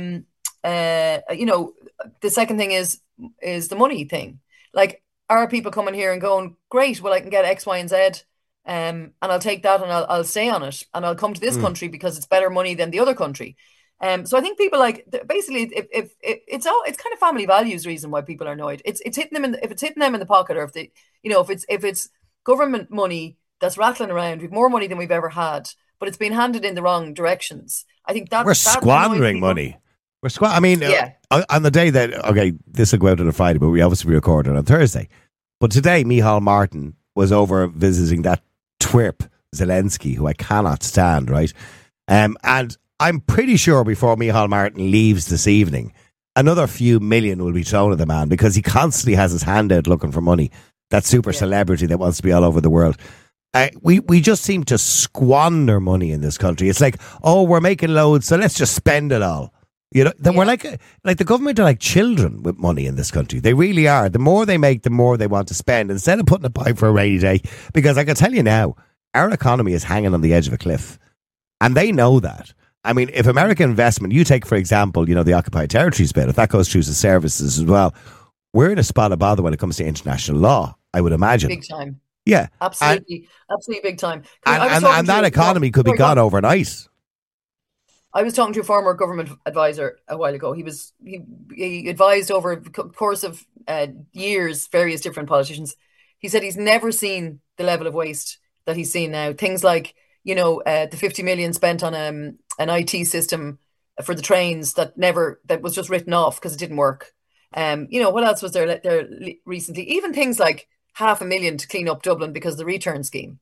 the second thing is the money thing. Are people coming here and going, great, well, I can get X, Y, and Z. And I'll take that and I'll stay on it and I'll come to this country because it's better money than the other country. So I think people basically if it's kind of family values reason why people are annoyed. It's hitting them if it's hitting them in the pocket or if it's government money that's rattling around with more money than we've ever had, but it's been handed in the wrong directions. I think that we're squandering money. On the day that this will go out on a Friday, but we obviously recorded on Thursday. But today, Micheál Martin was over visiting that twerp Zelensky, who I cannot stand, right? And I'm pretty sure before Micheál Martin leaves this evening, another few million will be thrown at the man because he constantly has his hand out looking for money. That super celebrity that wants to be all over the world. We just seem to squander money in this country. It's like, oh, we're making loads, so let's just spend it all. We're like the government are like children with money in this country. They really are. The more they make, the more they want to spend instead of putting it by for a rainy day. Because I can tell you now, our economy is hanging on the edge of a cliff. And they know that. I mean, if American investment, you take, for example, the occupied territories bit, if that goes through the services as well, we're in a spot of bother when it comes to international law, I would imagine. Big time. Yeah. Absolutely big time. And that economy could be gone overnight. I was talking to a former government advisor a while ago. He advised over a course of years various different politicians. He said he's never seen the level of waste that he's seen now. Things like, the 50 million spent on an IT system for the trains that was just written off because it didn't work. What else was there recently? Even things like 500,000 to clean up Dublin because of the return scheme.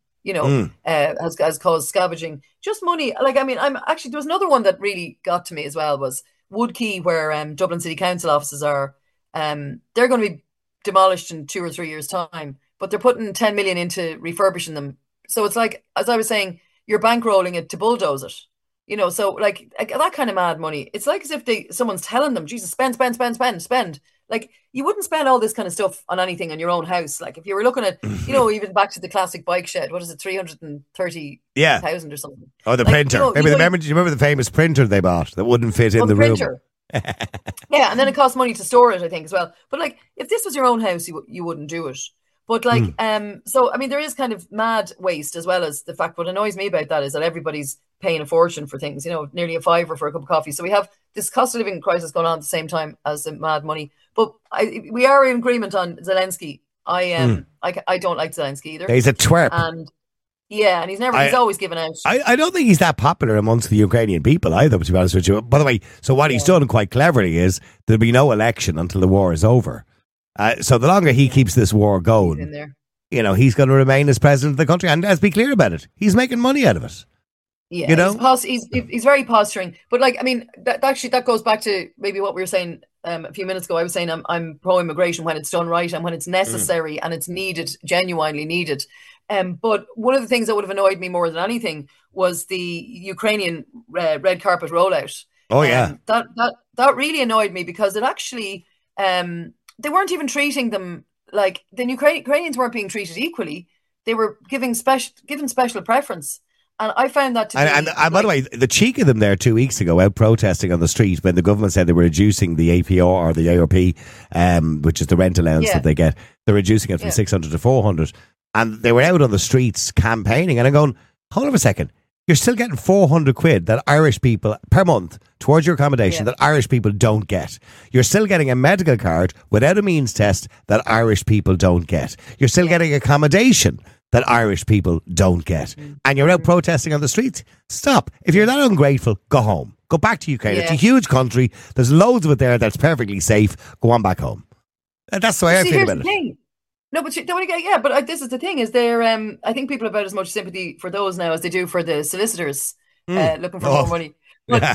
Has caused scavenging. Just money. There was another one that really got to me as well was Wood Quay, where Dublin City Council offices are. They're going to be demolished in 2 or 3 years' time, but they're putting 10 million into refurbishing them. So it's like, as I was saying, you're bankrolling it to bulldoze it. So that kind of mad money. It's like as if someone's telling them, Jesus, spend. You wouldn't spend all this kind of stuff on anything in your own house. Like if you were looking at, even back to the classic bike shed, what is it, 330,000 or something? Oh, the printer. Do you remember the famous printer they bought that wouldn't fit in the printer. room? Yeah, and then it costs money to store it, I think, as well. But if this was your own house, you wouldn't do it. But there is kind of mad waste as well as the fact. What annoys me about that is that everybody's paying a fortune for things. Nearly a $5 for a cup of coffee. So we have this cost of living crisis going on at the same time as the mad money. But we are in agreement on Zelensky. I don't like Zelensky either. He's a twerp. And he's always given out. I don't think he's that popular amongst the Ukrainian people either, to be honest with you. By the way, so what he's done quite cleverly is there'll be no election until the war is over. So the longer he keeps this war going, he's going to remain as president of the country. And let's be clear about it. He's making money out of it. Yeah, You know? he's very posturing. But like, I mean, that goes back to maybe what we were saying a few minutes ago. I was saying I'm pro-immigration when it's done right and when it's necessary and it's needed, genuinely needed. But one of the things that would have annoyed me more than anything was the Ukrainian red carpet rollout. Oh yeah. That really annoyed me because it actually they weren't even treating them like the Ukrainians weren't being treated equally. They were given special preference. And I found that to be... And by the way, the cheek of them there 2 weeks ago out protesting on the street when the government said they were reducing the APR or the ARP, which is the rent allowance that they get. They're reducing it from 600 to 400. And they were out on the streets campaigning. And I'm going, hold on a second. You're still getting 400 quid that Irish people per month towards your accommodation that Irish people don't get. You're still getting a medical card without a means test that Irish people don't get. You're still getting accommodation that Irish people don't get. And you're out protesting on the streets. Stop. If you're that ungrateful, go home. Go back to Ukraine. It's a huge country. There's loads of it there that's perfectly safe. Go on back home. That's the way I feel about it. No, but this is the thing: is there? I think people have about as much sympathy for those now as they do for the solicitors looking for more money. But,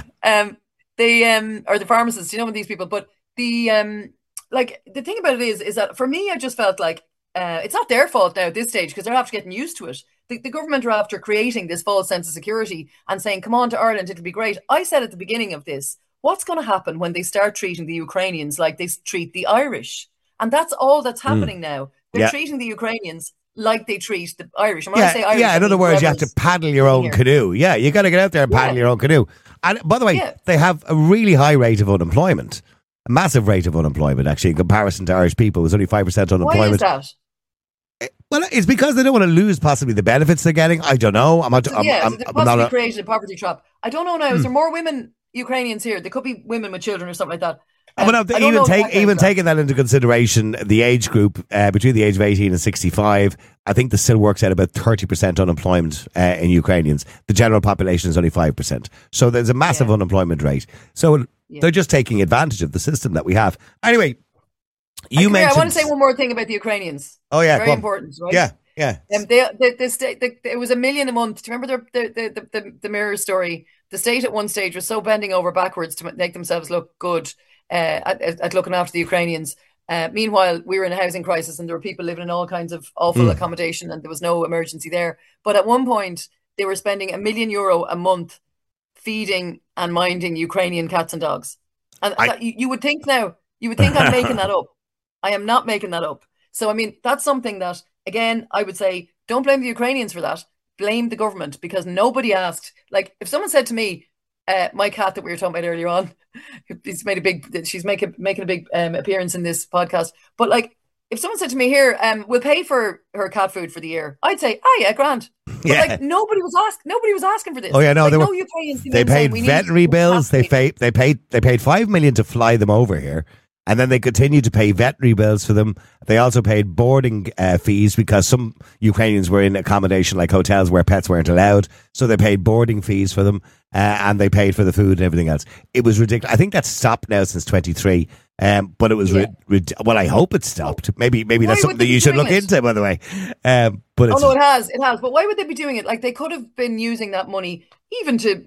they or the pharmacists, you know, these people. But the like the thing about it is that for me, I just felt like it's not their fault now at this stage because they're after getting used to it. The government are after creating this false sense of security and saying, "Come on to Ireland, it'll be great." I said at the beginning of this, what's going to happen when they start treating the Ukrainians like they treat the Irish? And that's all that's happening now. They're treating the Ukrainians like they treat the Irish. And when I say Irish, in other words, you have to paddle your own canoe. Yeah, you got to get out there and paddle your own canoe. And by the way, they have a really high rate of unemployment, a massive rate of unemployment, actually, in comparison to Irish people. There's only 5% unemployment. Why is that? Well, it's because they don't want to lose possibly the benefits they're getting. I don't know. Possibly created a poverty trap. I don't know now. Is there more women Ukrainians here? There could be women with children or something like that. Even taking that into consideration, the age group between the age of 18 and 65, I think this still works out about 30% unemployment in Ukrainians. The general population is only 5%. So there's a massive unemployment rate. So they're just taking advantage of the system that we have. Anyway, you mentioned... I want to say one more thing about the Ukrainians. Oh, yeah. Very important, right? Yeah. It was $1 million a month. Do you remember the Mirror story? The state at one stage was so bending over backwards to make themselves look good at looking after the Ukrainians. Meanwhile, we were in a housing crisis and there were people living in all kinds of awful accommodation and there was no emergency there. But at one point, they were spending €1 million a month feeding and minding Ukrainian cats and dogs. And you would think I'm making that up. I am not making that up. So, I mean, that's something that, again, I would say, don't blame the Ukrainians for that. Blame the government because nobody asked. Like, if someone said to me, my cat that we were talking about earlier on, she's making a big appearance in this podcast. But like, if someone said to me, "Here, we'll pay for her cat food for the year," I'd say, "Oh yeah, grand." But like, nobody was asking for this. Oh yeah, no, like, they paid veterinary bills. They paid $5 million to fly them over here. And then they continued to pay veterinary bills for them. They also paid boarding fees because some Ukrainians were in accommodation like hotels where pets weren't allowed. So they paid boarding fees for them and they paid for the food and everything else. It was ridiculous. I think that's stopped now since 23. But it was, well, I hope it stopped. Maybe that's something that you should look into, by the way. But it has. But why would they be doing it? Like, they could have been using that money even to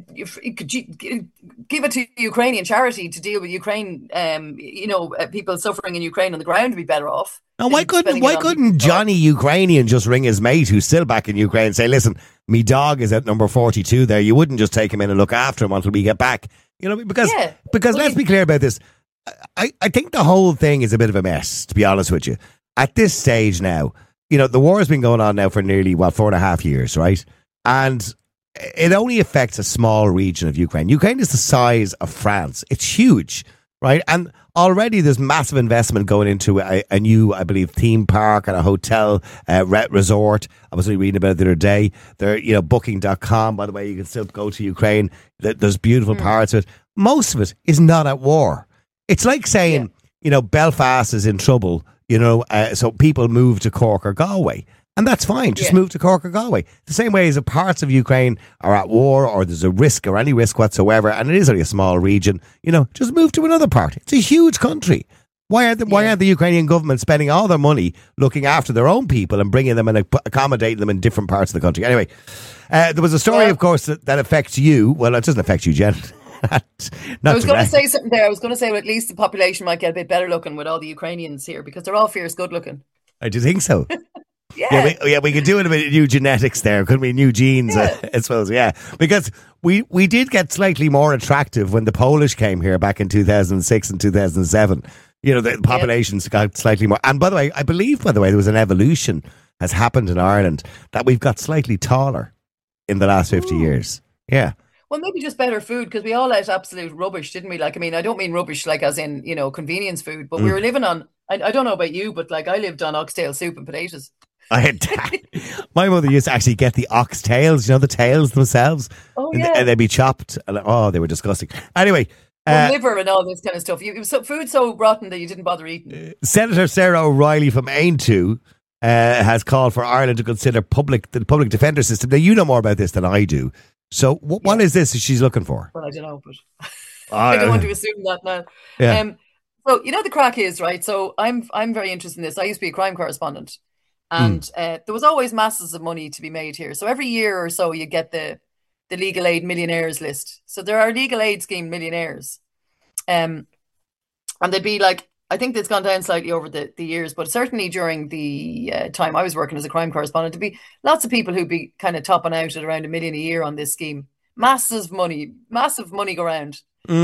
give it to Ukrainian charity to deal with Ukraine, people suffering in Ukraine on the ground to be better off. Now, why couldn't Johnny Ukrainian just ring his mate who's still back in Ukraine and say, "Listen, me dog is at number 42 there. You wouldn't just take him in and look after him until we get back." You know, because let's be clear about this. I think the whole thing is a bit of a mess, to be honest with you. At this stage now, you know, the war has been going on now for nearly, 4.5 years, right? And it only affects a small region of Ukraine. Ukraine is the size of France. It's huge, right? And already there's massive investment going into a new, I believe, theme park and a hotel resort. I was only reading about it the other day. There, Booking.com, by the way, you can still go to Ukraine. There's beautiful parts of it. Most of it is not at war. It's like saying, Belfast is in trouble, so people move to Cork or Galway. And that's fine. Just move to Cork or Galway. The same way as if parts of Ukraine are at war or there's a risk or any risk whatsoever, and it is only a small region, just move to another part. It's a huge country. Why aren't the Ukrainian government spending all their money looking after their own people and bringing them and accommodating them in different parts of the country? Anyway, there was a story, of course, that affects you. Well, it doesn't affect you, Jen. I was going to say something there. I was going to say, well, at least the population might get a bit better looking with all the Ukrainians here because they're all fierce good looking. I do think so. Yeah, we could do it a bit of new genetics there, couldn't we? New genes, I suppose, yeah. Because we did get slightly more attractive when the Polish came here back in 2006 and 2007. You know, the populations got slightly more. And by the way, I believe, there was an evolution has happened in Ireland that we've got slightly taller in the last 50 years. Yeah. Well, maybe just better food because we all ate absolute rubbish, didn't we? Like, I mean, I don't mean rubbish like as in, convenience food, but we were living on, I don't know about you, but like I lived on oxtail soup and potatoes. My mother used to actually get the ox tails, the tails themselves. Oh, yeah. And they'd be chopped. Oh, they were disgusting. Anyway. Liver and all this kind of stuff. Food so rotten that you didn't bother eating. Senator Sarah O'Reilly from Aintu has called for Ireland to consider the public defender system. Now, you know more about this than I do. So what is this she's looking for? Well, I don't know, but I don't want to assume that now. Yeah. So, the crack is, right? So I'm very interested in this. I used to be a crime correspondent. And there was always masses of money to be made here. So every year or so you get the legal aid millionaires list. So there are legal aid scheme millionaires. And they'd be like, I think it's gone down slightly over the years, but certainly during the time I was working as a crime correspondent, there'd be lots of people who'd be kind of topping out at around $1 million a year on this scheme. Massive money go around.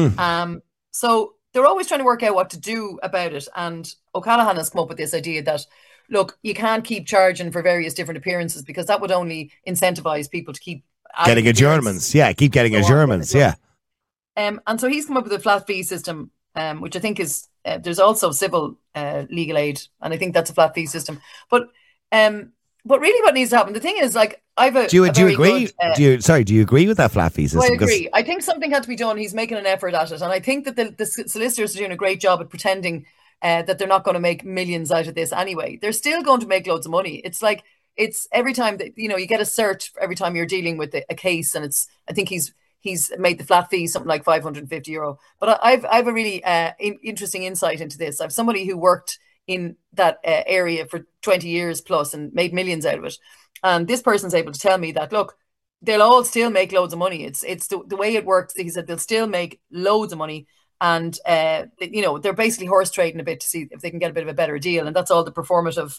So they're always trying to work out what to do about it. And O'Callaghan has come up with this idea that, look, you can't keep charging for various different appearances because that would only incentivize people to keep getting adjournments. Yeah, keep getting adjournments. Yeah. And so he's come up with a flat fee system, which I think is there's also civil legal aid, and I think that's a flat fee system. But really, what needs to happen? The thing is, like, Do you agree? Do you agree with that flat fee system? Well, I agree. I think something had to be done. He's making an effort at it, and I think that the solicitors are doing a great job at pretending that they're not going to make millions out of this anyway. They're still going to make loads of money. It's like every time that you get a cert every time you're dealing with a case, and I think he's made the flat fee something like €550. But I've a really interesting insight into this. I have somebody who worked in that area for 20 years plus and made millions out of it. And this person's able to tell me that, look, they'll all still make loads of money. It's the way it works. He said they'll still make loads of money. And, they're basically horse trading a bit to see if they can get a bit of a better deal. And that's all the performative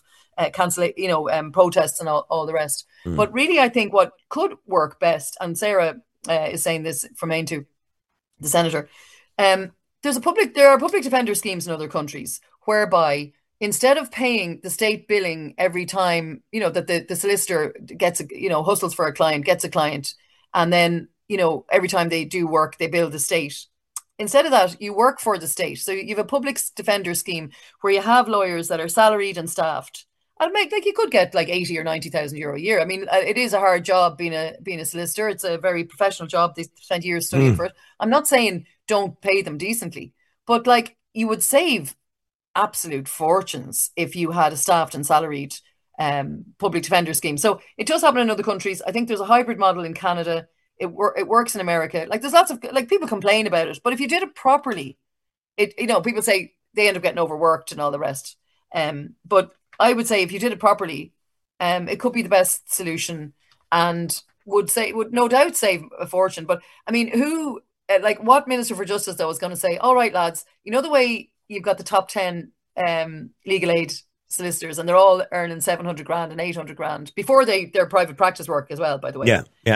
protests and all the rest. But really, I think what could work best, and Sarah is saying this from Aintu, the senator, there are public defender schemes in other countries whereby instead of paying the state billing every time, that the solicitor gets, hustles for a client, gets a client, and then, every time they do work, they bill the state. Instead of that, you work for the state. So you have a public defender scheme where you have lawyers that are salaried and staffed. And you could get like 80 or 90,000 euro a year. I mean, it is a hard job being a solicitor. It's a very professional job. They spent years studying for it. I'm not saying don't pay them decently, but you would save absolute fortunes if you had a staffed and salaried public defender scheme. So it does happen in other countries. I think there's a hybrid model in Canada. It works in America. There's lots of people complain about it, but if you did it properly, people say they end up getting overworked and all the rest. But I would say if you did it properly, it could be the best solution, and would no doubt save a fortune. But I mean, what Minister for Justice though is going to say, all right, lads, the way you've got the top 10 legal aid solicitors, and they're all earning 700 grand and 800 grand before their private practice work as well, by the way. Yeah.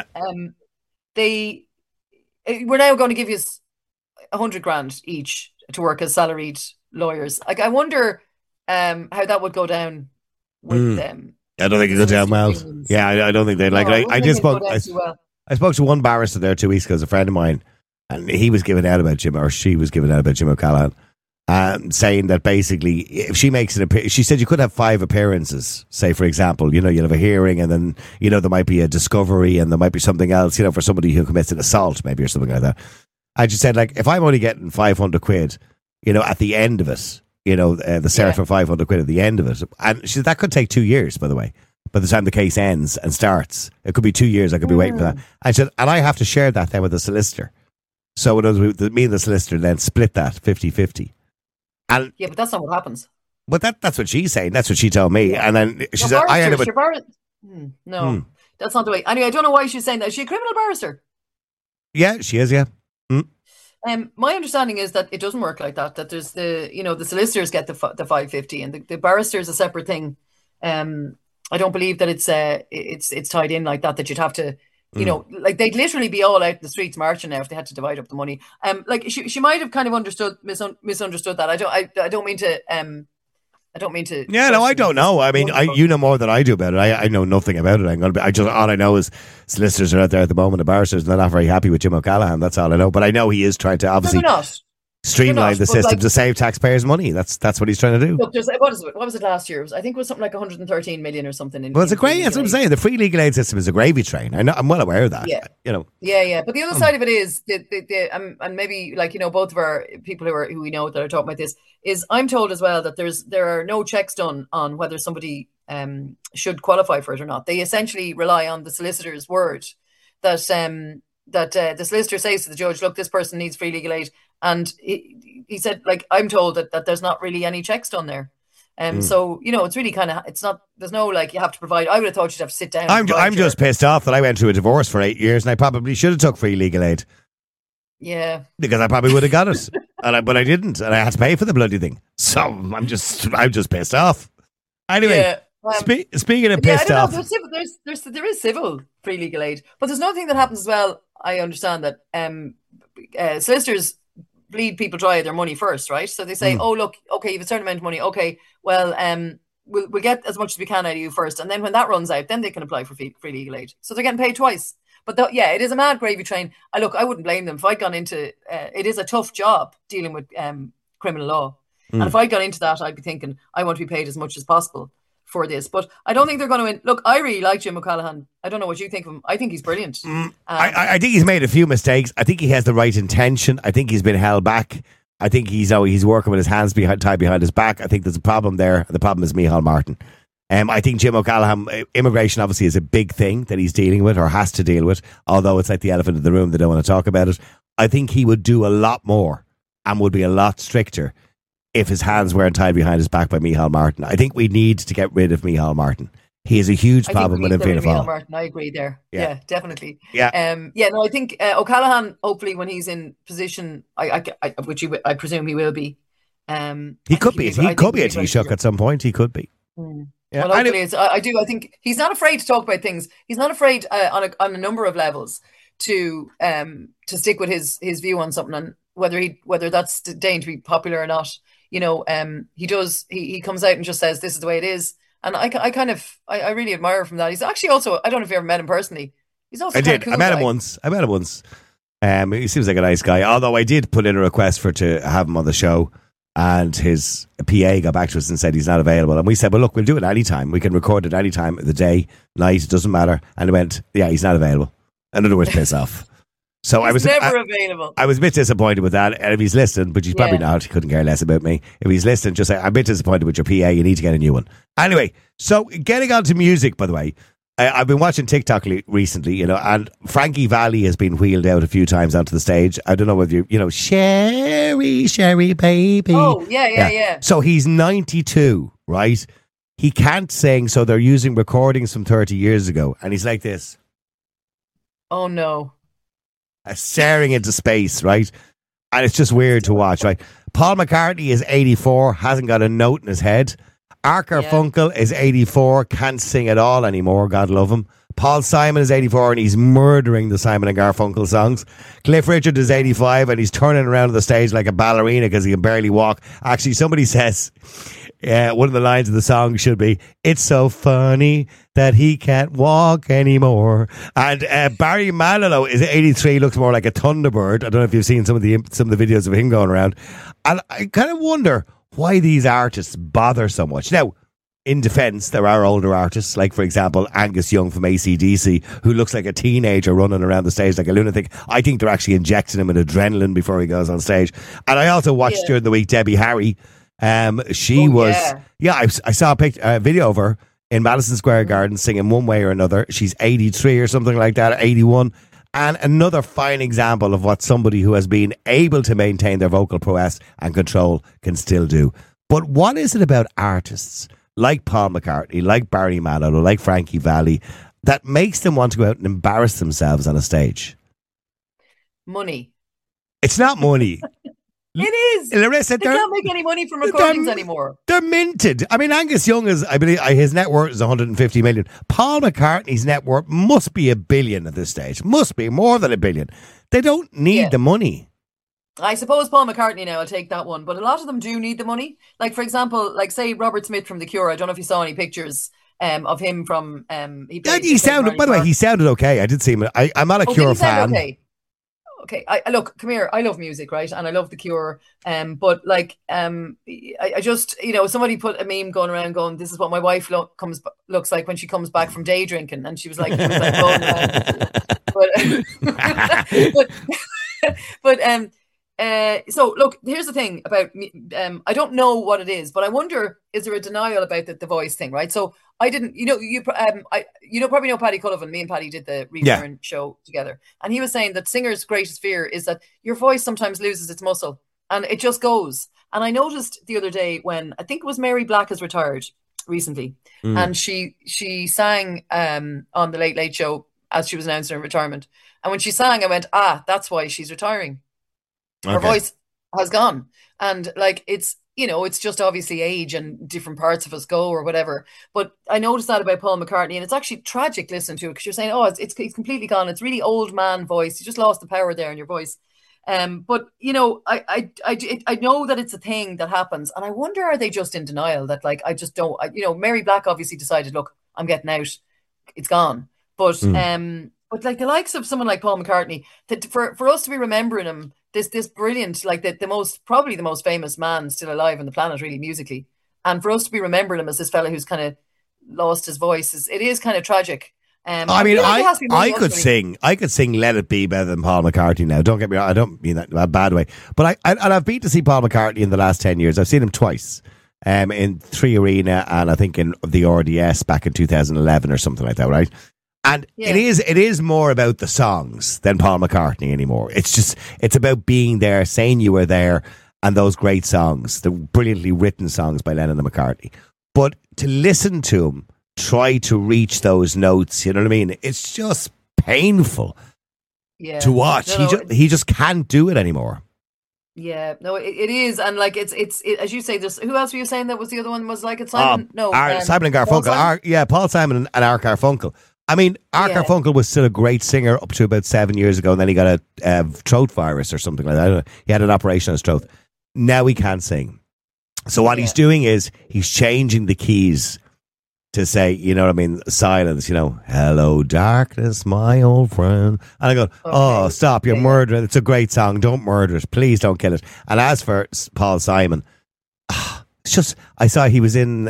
We're now going to give you 100 grand each to work as salaried lawyers. I wonder how that would go down with them. I don't think it goes down well. Yeah, I don't think they'd I spoke to one barrister there 2 weeks ago, as a friend of mine, and he was giving out about Jim, or she was giving out about Jim O'Callaghan, saying that basically if she makes she said you could have 5 appearances, say for example, you'll have a hearing, and then there might be a discovery, and there might be something else, for somebody who commits an assault maybe, or something like that. I just said, if I'm only getting 500 quid, at the end of it, the cert for 500 quid at the end of it, and she said that could take 2 years, by the way. By the time the case ends and starts, it could be 2 years. I could be waiting for that. I said, and I have to share that then with the solicitor. So me and the solicitor then split that 50-50. And Yeah, but that's not what happens. but that's what she's saying. That's what she told me. Yeah. And then she No, said, I ended barrister, with. no, that's not the way. Anyway, I don't know why she's saying that. Is she a criminal barrister? Yeah, she is. Yeah. My understanding is that it doesn't work like that. That there's the solicitors get the 550 and the barrister is a separate thing. I don't believe that it's tied in like that. That you'd have to, like they'd literally be all out in the streets marching now if they had to divide up the money. Like she might have kind of misunderstood that. I don't mean to. I don't mean to. Yeah, no, I don't know. I mean, you know more than I do about it. I know nothing about it. All I know is solicitors are out there at the moment. The barristers are not very happy with Jim O'Callaghan. That's all I know. But I know he is trying to obviously streamline the system to save taxpayers' money. That's what he's trying to do. Look, what was it last year? I think it was something like 113 million or something. It's a great. That's what I'm saying. The free legal aid system is a gravy train. I'm well aware of that. Yeah, Yeah. But the other side of it is and maybe both of our people who we know that are talking about this is I'm told as well that there are no checks done on whether somebody should qualify for it or not. They essentially rely on the solicitor's word that the solicitor says to the judge, look, this person needs free legal aid. And he said, I'm told that there's not really any checks done there. So, it's really there's no, you have to provide. I would have thought you'd have to sit down. I'm just pissed off that I went through a divorce for 8 years and I probably should have took free legal aid. Yeah. Because I probably would have got it. But I didn't. And I had to pay for the bloody thing. So I'm just pissed off. Anyway. Yeah. Speaking of pissed off. There is civil free legal aid. But there's another thing that happens as well. I understand that solicitors bleed people dry of their money first, right? So they say, oh, look, okay, you have a certain amount of money. Okay, well, we'll get as much as we can out of you first. And then when that runs out, then they can apply for free legal aid. So they're getting paid twice. But it is a mad gravy train. I wouldn't blame them. If I'd gone into it is a tough job dealing with criminal law. And if I'd gone into that, I'd be thinking, I want to be paid as much as possible for this. But I don't think they're going to win. Look, I really like Jim O'Callaghan. I don't know what you think of him. I think he's brilliant. I think he's made a few mistakes. I think he has the right intention. I think he's been held back. I think he's working with his hands tied behind his back. I think there's a problem there. The problem is Micheál Martin. I think Jim O'Callaghan, immigration obviously is a big thing that he's dealing with or has to deal with, although it's like the elephant in the room. They don't want to talk about it. I think he would do a lot more and would be a lot stricter if his hands weren't tied behind his back by Micheál Martin. I think we need to get rid of Micheál Martin. He is a huge problem with Fianna Fáil. Martin, I agree there. Yeah, definitely. Yeah. No, I think O'Callaghan, hopefully when he's in position, which I presume he will be. He could be a Taoiseach at some point. He could be. Yeah. Well, hopefully I think he's not afraid to talk about things. He's not afraid on a number of levels to stick with his view on something, and whether that's deigned to be popular or not. He comes out and just says this is the way it is, and I really admire from that. He's actually also, I don't know if you ever met him personally. He's also I met him once. He seems like a nice guy. Although I did put in a request to have him on the show, and his PA got back to us and said he's not available. And we said, well, look, we'll do it anytime. We can record it any time of the day, night, it doesn't matter. And he went, yeah, he's not available. In other words, piss off. So he's never available. I was a bit disappointed with that. And if he's listening, but he's probably not, he couldn't care less about me. If he's listening, just say, I'm a bit disappointed with your PA. You need to get a new one. Anyway, so getting on to music, by the way, I've been watching TikTok recently, and Frankie Valli has been wheeled out a few times onto the stage. I don't know whether Sherry, baby. Oh, yeah. So he's 92, right? He can't sing, so they're using recordings from 30 years ago. And he's like this. Oh, no. Staring into space, right? And it's just weird to watch, right? Paul McCartney is 84, hasn't got a note in his head. Art Garfunkel is 84, can't sing at all anymore, God love him. Paul Simon is 84 and he's murdering the Simon and Garfunkel songs. Cliff Richard is 85 and he's turning around on the stage like a ballerina because he can barely walk. Actually, somebody says one of the lines of the song should be, it's so funny that he can't walk anymore. And Barry Manilow is 83, looks more like a Thunderbird. I don't know if you've seen some of the videos of him going around. And I kind of wonder why these artists bother so much. Now, in defence, there are older artists, like, for example, Angus Young from AC/DC, who looks like a teenager running around the stage like a lunatic. I think they're actually injecting him with adrenaline before he goes on stage. And I also watched during the week Debbie Harry. I saw a video of her in Madison Square Garden singing One Way or Another. She's 83 or something like that, 81. And another fine example of what somebody who has been able to maintain their vocal prowess and control can still do. But what is it about artists like Paul McCartney, like Barry Manilow, like Frankie Valli, that makes them want to go out and embarrass themselves on a stage? Money. It's not money. It is. Larissa, they can't make any money from recordings anymore. They're minted. I mean, Angus Young is, I believe, his net worth is 150 million. Paul McCartney's net worth must be $1 billion at this stage. Must be more than $1 billion. They don't need the money. I suppose Paul McCartney now, I'll take that one. But a lot of them do need the money. Like, for example, like, say, Robert Smith from The Cure. I don't know if you saw any pictures of him from... he sounded, by the way, he sounded okay. I did see him. I'm not a Cure fan. Okay, look, come here. I love music, right? And I love The Cure. But like, I just, somebody put a meme going around going, "This is what my wife looks like when she comes back from day drinking," and she was like going around. So look, here's the thing about me. I don't know what it is, but I wonder, is there a denial about the voice thing, right? So I didn't, you probably know Paddy Cullivan. Me and Paddy did the Return show together, and he was saying that singers' greatest fear is that your voice sometimes loses its muscle and it just goes. And I noticed the other day when I think it was Mary Black has retired recently, and she sang on the Late Late Show as she was announcing her retirement. And when she sang, I went, that's why she's retiring. Her voice has gone, and like it's just obviously age and different parts of us go or whatever. But I noticed that about Paul McCartney, and it's actually tragic listening to it because you're saying, it's completely gone. It's really old man voice. You just lost the power there in your voice. But I know that it's a thing that happens, and I wonder, are they just in denial that like I just don't? Mary Black obviously decided, look, I'm getting out. It's gone. But but like the likes of someone like Paul McCartney, that for us to be remembering him. This brilliant, like probably the most famous man still alive on the planet, really musically, and for us to be remembering him as this fella who's kind of lost his voice, it is kind of tragic. I mean, I could sing "Let It Be" better than Paul McCartney now. Don't get me wrong, I don't mean that in a bad way, but I've been to see Paul McCartney in the last 10 years. I've seen him twice, in 3 Arena and I think in the RDS back in 2011 or something like that, right? And it is more about the songs than Paul McCartney anymore. It's about being there, saying you were there, and those great songs, the brilliantly written songs by Lennon and McCartney. But to listen to him, try to reach those notes, you know what I mean? It's just painful to watch. He just can't do it anymore. Yeah, no, it is, and like it's as you say. Who else were you saying that was the other one? Was like it's Simon? Simon and Garfunkel. Paul Simon and Art Garfunkel. I mean, Art Garfunkel was still a great singer up to about 7 years ago, and then he got a throat virus or something like that. I don't know. He had an operation on his throat. Now he can't sing. So what he's doing is he's changing the keys to say, you know what I mean, silence, hello darkness, my old friend. And I go, stop, you're murdering. It's a great song. Don't murder it. Please don't kill it. And as for Paul Simon, it's just, I saw he was in,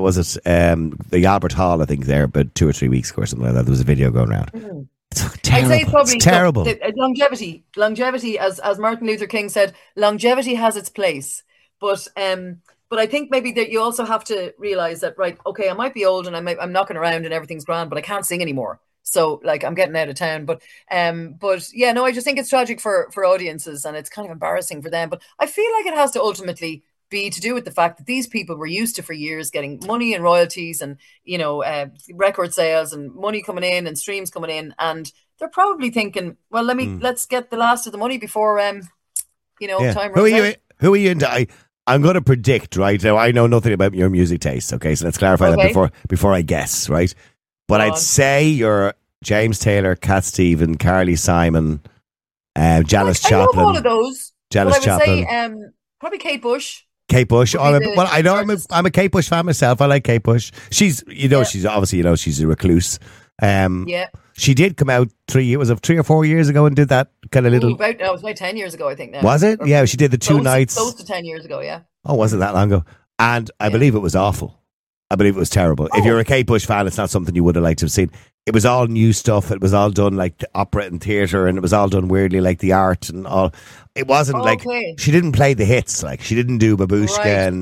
the Albert Hall, I think, there about 2 or 3 weeks ago or something like that. There was a video going around. It's terrible. I'd say probably it's terrible. Longevity, as Martin Luther King said, longevity has its place. But I think maybe that you also have to realize that, right, okay, I might be old and I'm knocking around and everything's grand, but I can't sing anymore. So like I'm getting out of town. But yeah, no, I just think it's tragic for audiences, and it's kind of embarrassing for them. But I feel like it has to ultimately be to do with the fact that these people were used to for years getting money and royalties and record sales and money coming in and streams coming in, and they're probably thinking, well, let's get the last of the money before time runs out. Who are you into? I'm going to predict right now. I know nothing about your music taste. Okay, so let's clarify that before I guess, right? But I'd say you're James Taylor, Cat Stevens, Carly Simon, Janis Joplin. I love all of those. Janis Joplin. I would say probably Kate Bush. Kate Bush. I know I'm a Kate Bush fan myself. I like Kate Bush. She's she's obviously she's a recluse. She did come out 3 or 4 years ago and did that kind of little. It was about 10 years ago, I think. Now. Was it? Yeah, she did the two nights. Close to 10 years ago. Yeah. Oh, was it that long ago? And I believe it was awful. I believe it was terrible. If you're a Kate Bush fan, it's not something you would have liked to have seen. It was all new stuff. It was all done like the opera and theatre, and it was all done weirdly like the art and all. It wasn't like she didn't play the hits. Like she didn't do Babushka and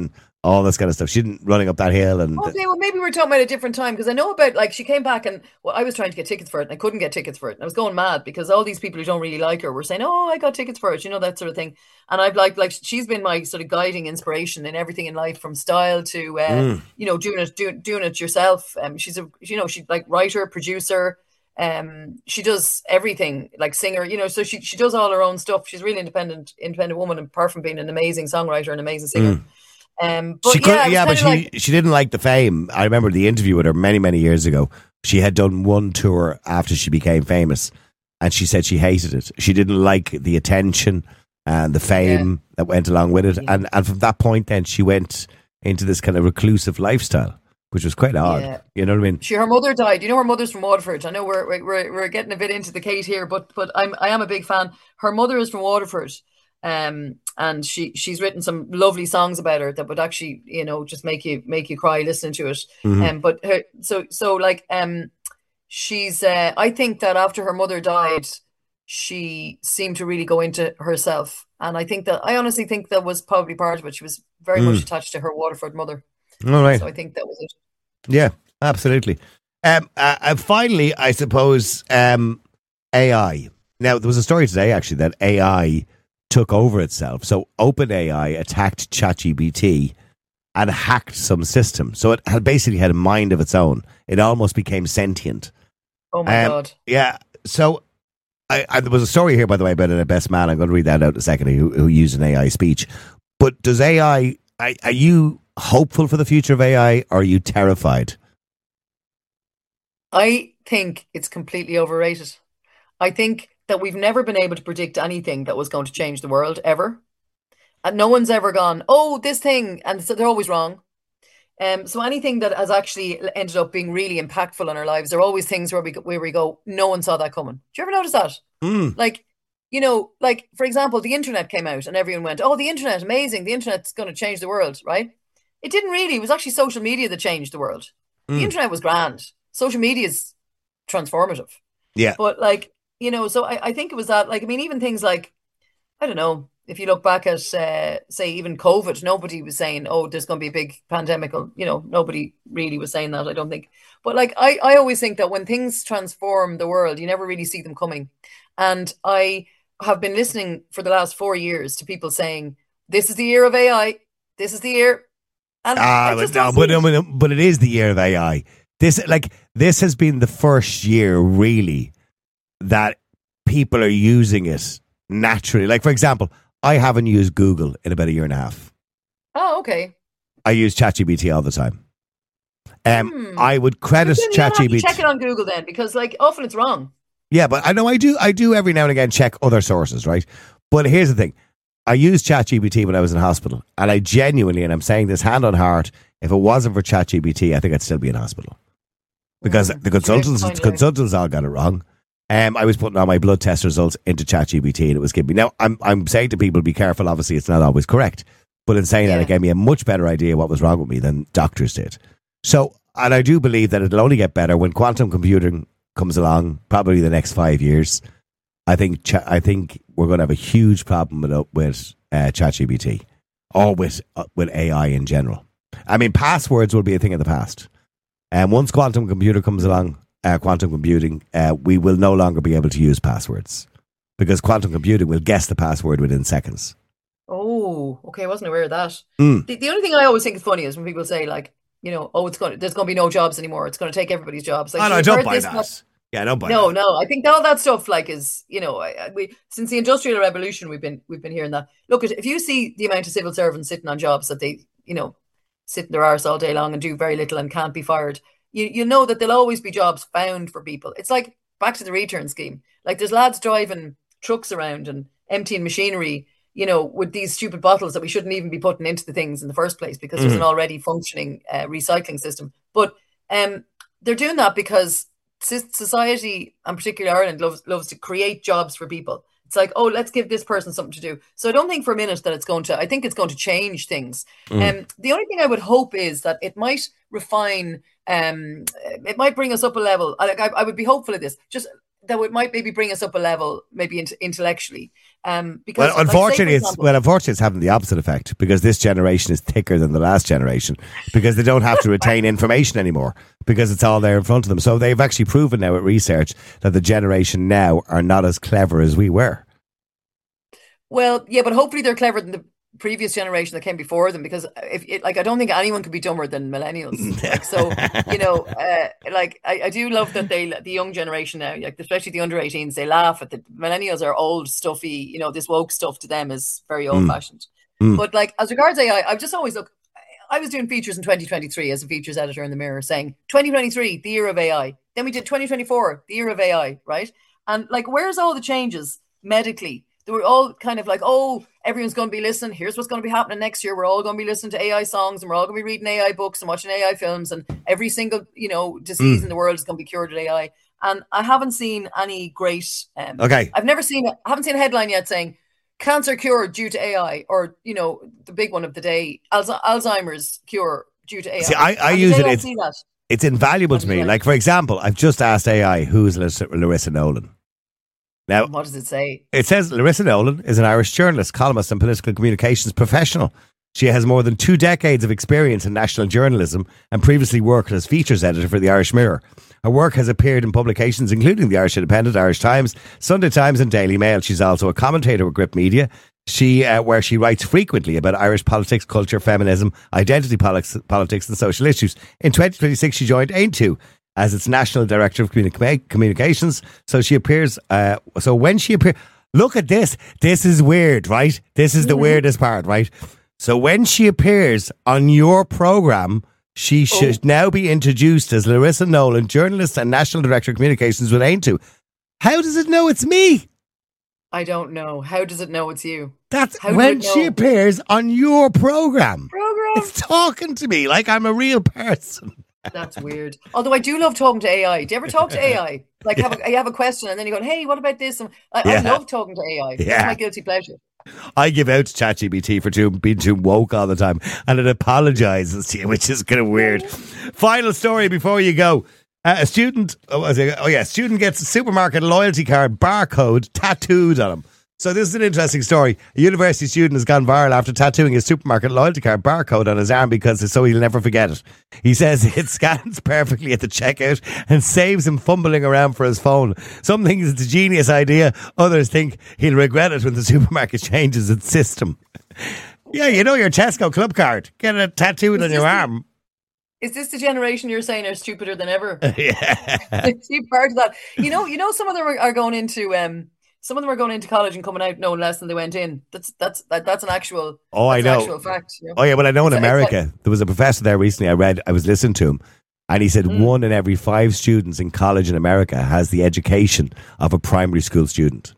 all this kind of stuff. She didn't running up that hill and Okay, well, maybe we're talking about a different time because I know about like she came back and well, I was trying to get tickets for it and I couldn't get tickets for it. And I was going mad because all these people who don't really like her were saying, "Oh, I got tickets for it," you know, that sort of thing. And I've like she's been my sort of guiding inspiration in everything in life, from style to you know doing it yourself. She's a she's like writer, producer. She does everything, like singer, you know. So she does all her own stuff. She's a really independent woman, apart from being an amazing songwriter and amazing singer. But she could, yeah, but she didn't like the fame. I remember the interview with her many years ago. She had done one tour after she became famous, and she said she hated it. She didn't like the attention and the fame that went along with it. And from that point, then she went into this kind of reclusive lifestyle, which was quite odd. Yeah. You know what I mean? Her mother died. You know, her mother's from Waterford. I know we're getting a bit into the Kate here, but I am a big fan. Her mother is from Waterford. And she's written some lovely songs about her that would actually, you know, just make you cry listening to it. But her, she's I think that after her mother died, she seemed to really go into herself, and I honestly think that was probably part of it. She was very much attached to her Waterford mother. All right, so I think that was it. Yeah, absolutely. Finally, I suppose AI. Now there was a story today actually that AI took over itself. So OpenAI attacked ChatGPT and hacked some system. So it had basically had a mind of its own. It almost became sentient. Oh my God. Yeah. So there was a story here, by the way, about a best man. I'm going to read that out in a second, who used an AI speech. But does AI, are you hopeful for the future of AI, or are you terrified? I think it's completely overrated. I think that we've never been able to predict anything that was going to change the world, ever. And no one's ever gone, oh, this thing, and so they're always wrong. So anything that has actually ended up being really impactful in our lives, there are always things where we go, no one saw that coming. Do you ever notice that? Like, you know, like, for example, the internet came out and everyone went, oh, the internet, amazing. The internet's going to change the world, right? It didn't really. It was actually social media that changed the world. The internet was grand. Social media is transformative. Yeah. But like, you know, so I think it was that, like, I mean, even things like, I don't know, if you look back at, say, even COVID, nobody was saying, oh, there's going to be a big pandemic. You know, nobody really was saying that, I don't think. But like, I always think that when things transform the world, you never really see them coming. And I have been listening for the last 4 years to people saying, this is the year of AI. This is the year. And but it is the year of AI. This has been the first year, really, that people are using it naturally. Like, for example, I haven't used Google in about a year and a half. Oh, okay. I use ChatGPT all the time. I would credit ChatGPT. Check it on Google then, because like often it's wrong. Yeah, but I know I do every now and again check other sources, right? But here's the thing. I used ChatGPT when I was in hospital, and I genuinely, and I'm saying this hand on heart, if it wasn't for ChatGPT, I think I'd still be in hospital. Because the consultants all got it wrong. I was putting all my blood test results into ChatGPT, and it was giving me. Now, I'm saying to people, be careful. Obviously, it's not always correct, but in saying that, it gave me a much better idea what was wrong with me than doctors did. So, and I do believe that it'll only get better when quantum computing comes along, probably the next 5 years. I think we're going to have a huge problem with ChatGPT, or with AI in general. I mean, passwords will be a thing of the past. And once quantum computing comes along, we will no longer be able to use passwords, because quantum computing will guess the password within seconds. Oh, okay. I wasn't aware of that. The only thing I always think is funny is when people say, like, you know, oh, there's going to be no jobs anymore. It's going to take everybody's jobs. Like, I don't buy that. Yeah, don't buy that. No. I think all that stuff, like, is, you know, we since the Industrial Revolution, we've been hearing that. Look, if you see the amount of civil servants sitting on jobs that they, you know, sit in their arse all day long and do very little and can't be fired, you know that there'll always be jobs found for people. It's like back to the return scheme. Like, there's lads driving trucks around and emptying machinery, you know, with these stupid bottles that we shouldn't even be putting into the things in the first place, because there's an already functioning recycling system. But they're doing that because society, and particularly Ireland, loves to create jobs for people. It's like, oh, let's give this person something to do. So I don't think for a minute that I think it's going to change things. The only thing I would hope is that it might refine, it might bring us up a level. I would be hopeful of this, just that it might maybe bring us up a level, maybe intellectually. Because, Well, unfortunately, like, say, for example, it's having the opposite effect because this generation is thicker than the last generation because they don't have to retain information anymore because it's all there in front of them. So they've actually proven now at research that the generation now are not as clever as we were. well, yeah, but hopefully they're clever than the previous generation that came before them, because I don't think anyone could be dumber than millennials. Like, so, like I do love that the young generation now, like especially the under 18s, they laugh at the millennials are old, stuffy. This woke stuff to them is very old fashioned. But like as regards AI, I've just always I was doing features in 2023 as a features editor in the Mirror, saying 2023, the year of AI. Then we did 2024, the year of AI, right? And like, where's all the changes medically? They were all kind of like, oh, everyone's going to be listening. Here's what's going to be happening next year. We're all going to be listening to AI songs, and we're all going to be reading AI books and watching AI films, and every single, disease in the world is going to be cured with AI. And I haven't seen any great. Okay. I haven't seen a headline yet saying cancer cured due to AI, or the big one of the day, Alzheimer's cure due to AI. See, I use it. It's invaluable to me. Like, for example, I've just asked AI who's Larissa Nolan. Now, what does it say? It says Larissa Nolan is an Irish journalist, columnist, and political communications professional. She has more than 2 decades of experience in national journalism and previously worked as features editor for the Irish Mirror. Her work has appeared in publications including the Irish Independent, Irish Times, Sunday Times, and Daily Mail. She's also a commentator with Grip Media, where she writes frequently about Irish politics, culture, feminism, identity politics, and social issues. In 2026, she joined Aintu as its National Director of Communications. So she appears, so when she appears, look at this. This is weird, right? This is the weirdest part, right? So when she appears on your programme, she should now be introduced as Larissa Nolan, journalist and National Director of Communications with Aintu. How does it know it's me? I don't know. How does it know it's you? That's when she appears on your programme. It's talking to me like I'm a real person. That's weird. Although I do love talking to AI. Do you ever talk to AI? Like, you have a question and then you go, hey, what about this? And I love talking to AI. Yeah. It's my guilty pleasure. I give out to ChatGPT for being too woke all the time, and it apologises to you, which is kind of weird. Final story before you go. A student gets a supermarket loyalty card barcode tattooed on him. So this is an interesting story. A university student has gone viral after tattooing his supermarket loyalty card barcode on his arm so he'll never forget it. He says it scans perfectly at the checkout and saves him fumbling around for his phone. Some think it's a genius idea. Others think he'll regret it when the supermarket changes its system. Yeah, your Tesco club card. Get it tattooed on your arm. Is this the generation you're saying are stupider than ever? Yeah. See part of that. Some of them are going into some of them are going into college and coming out no less than they went in. That's an actual. Oh, I know. Actual fact. Oh yeah, but I know in America there was a professor there recently. I was listening to him, and he said 1 in every 5 students in college in America has the education of a primary school student.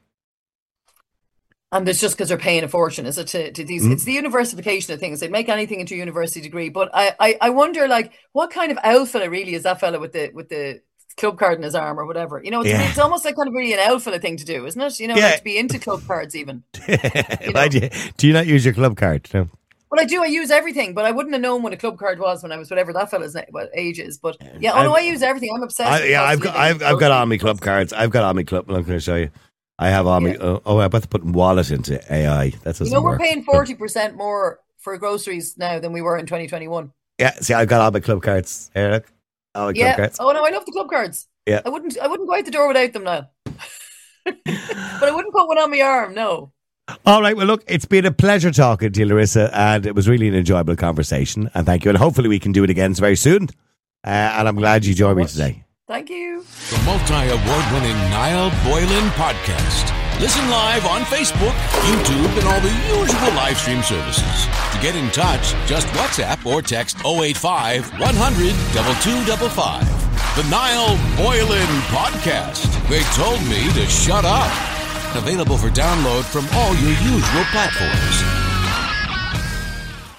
And it's just because they're paying a fortune, is it? To these, it's the universification of things. They make anything into a university degree, but I wonder, like, what kind of owl fella really is that fella with the club card in his arm or whatever? It's almost like kind of really an owl fella thing to do, isn't it? Like to be into club cards even. Do you not use your club card? No. Well, I do. I use everything, but I wouldn't have known what a club card was when I was whatever that fella's age is. But yeah, I use everything. I'm obsessed. I've got all my club cards. I've got all my club. I'm going to show you. I have all my. I'm about to put wallet into AI. That's we're paying 40% more for groceries now than we were in 2021. Yeah, see, I've got all my club cards. Here, look. All my club cards. Oh no, I love the club cards. Yeah, I wouldn't go out the door without them now. But I wouldn't put one on my arm. No. All right. Well, look, it's been a pleasure talking to you, Larissa, and it was really an enjoyable conversation. And thank you. And hopefully we can do it again very soon. And I'm glad you joined me today. Thank you. The multi-award-winning Niall Boylan Podcast. Listen live on Facebook, YouTube, and all the usual live stream services. To get in touch, just WhatsApp or text 085 100 2255. The Niall Boylan Podcast. They told me to shut up. Available for download from all your usual platforms.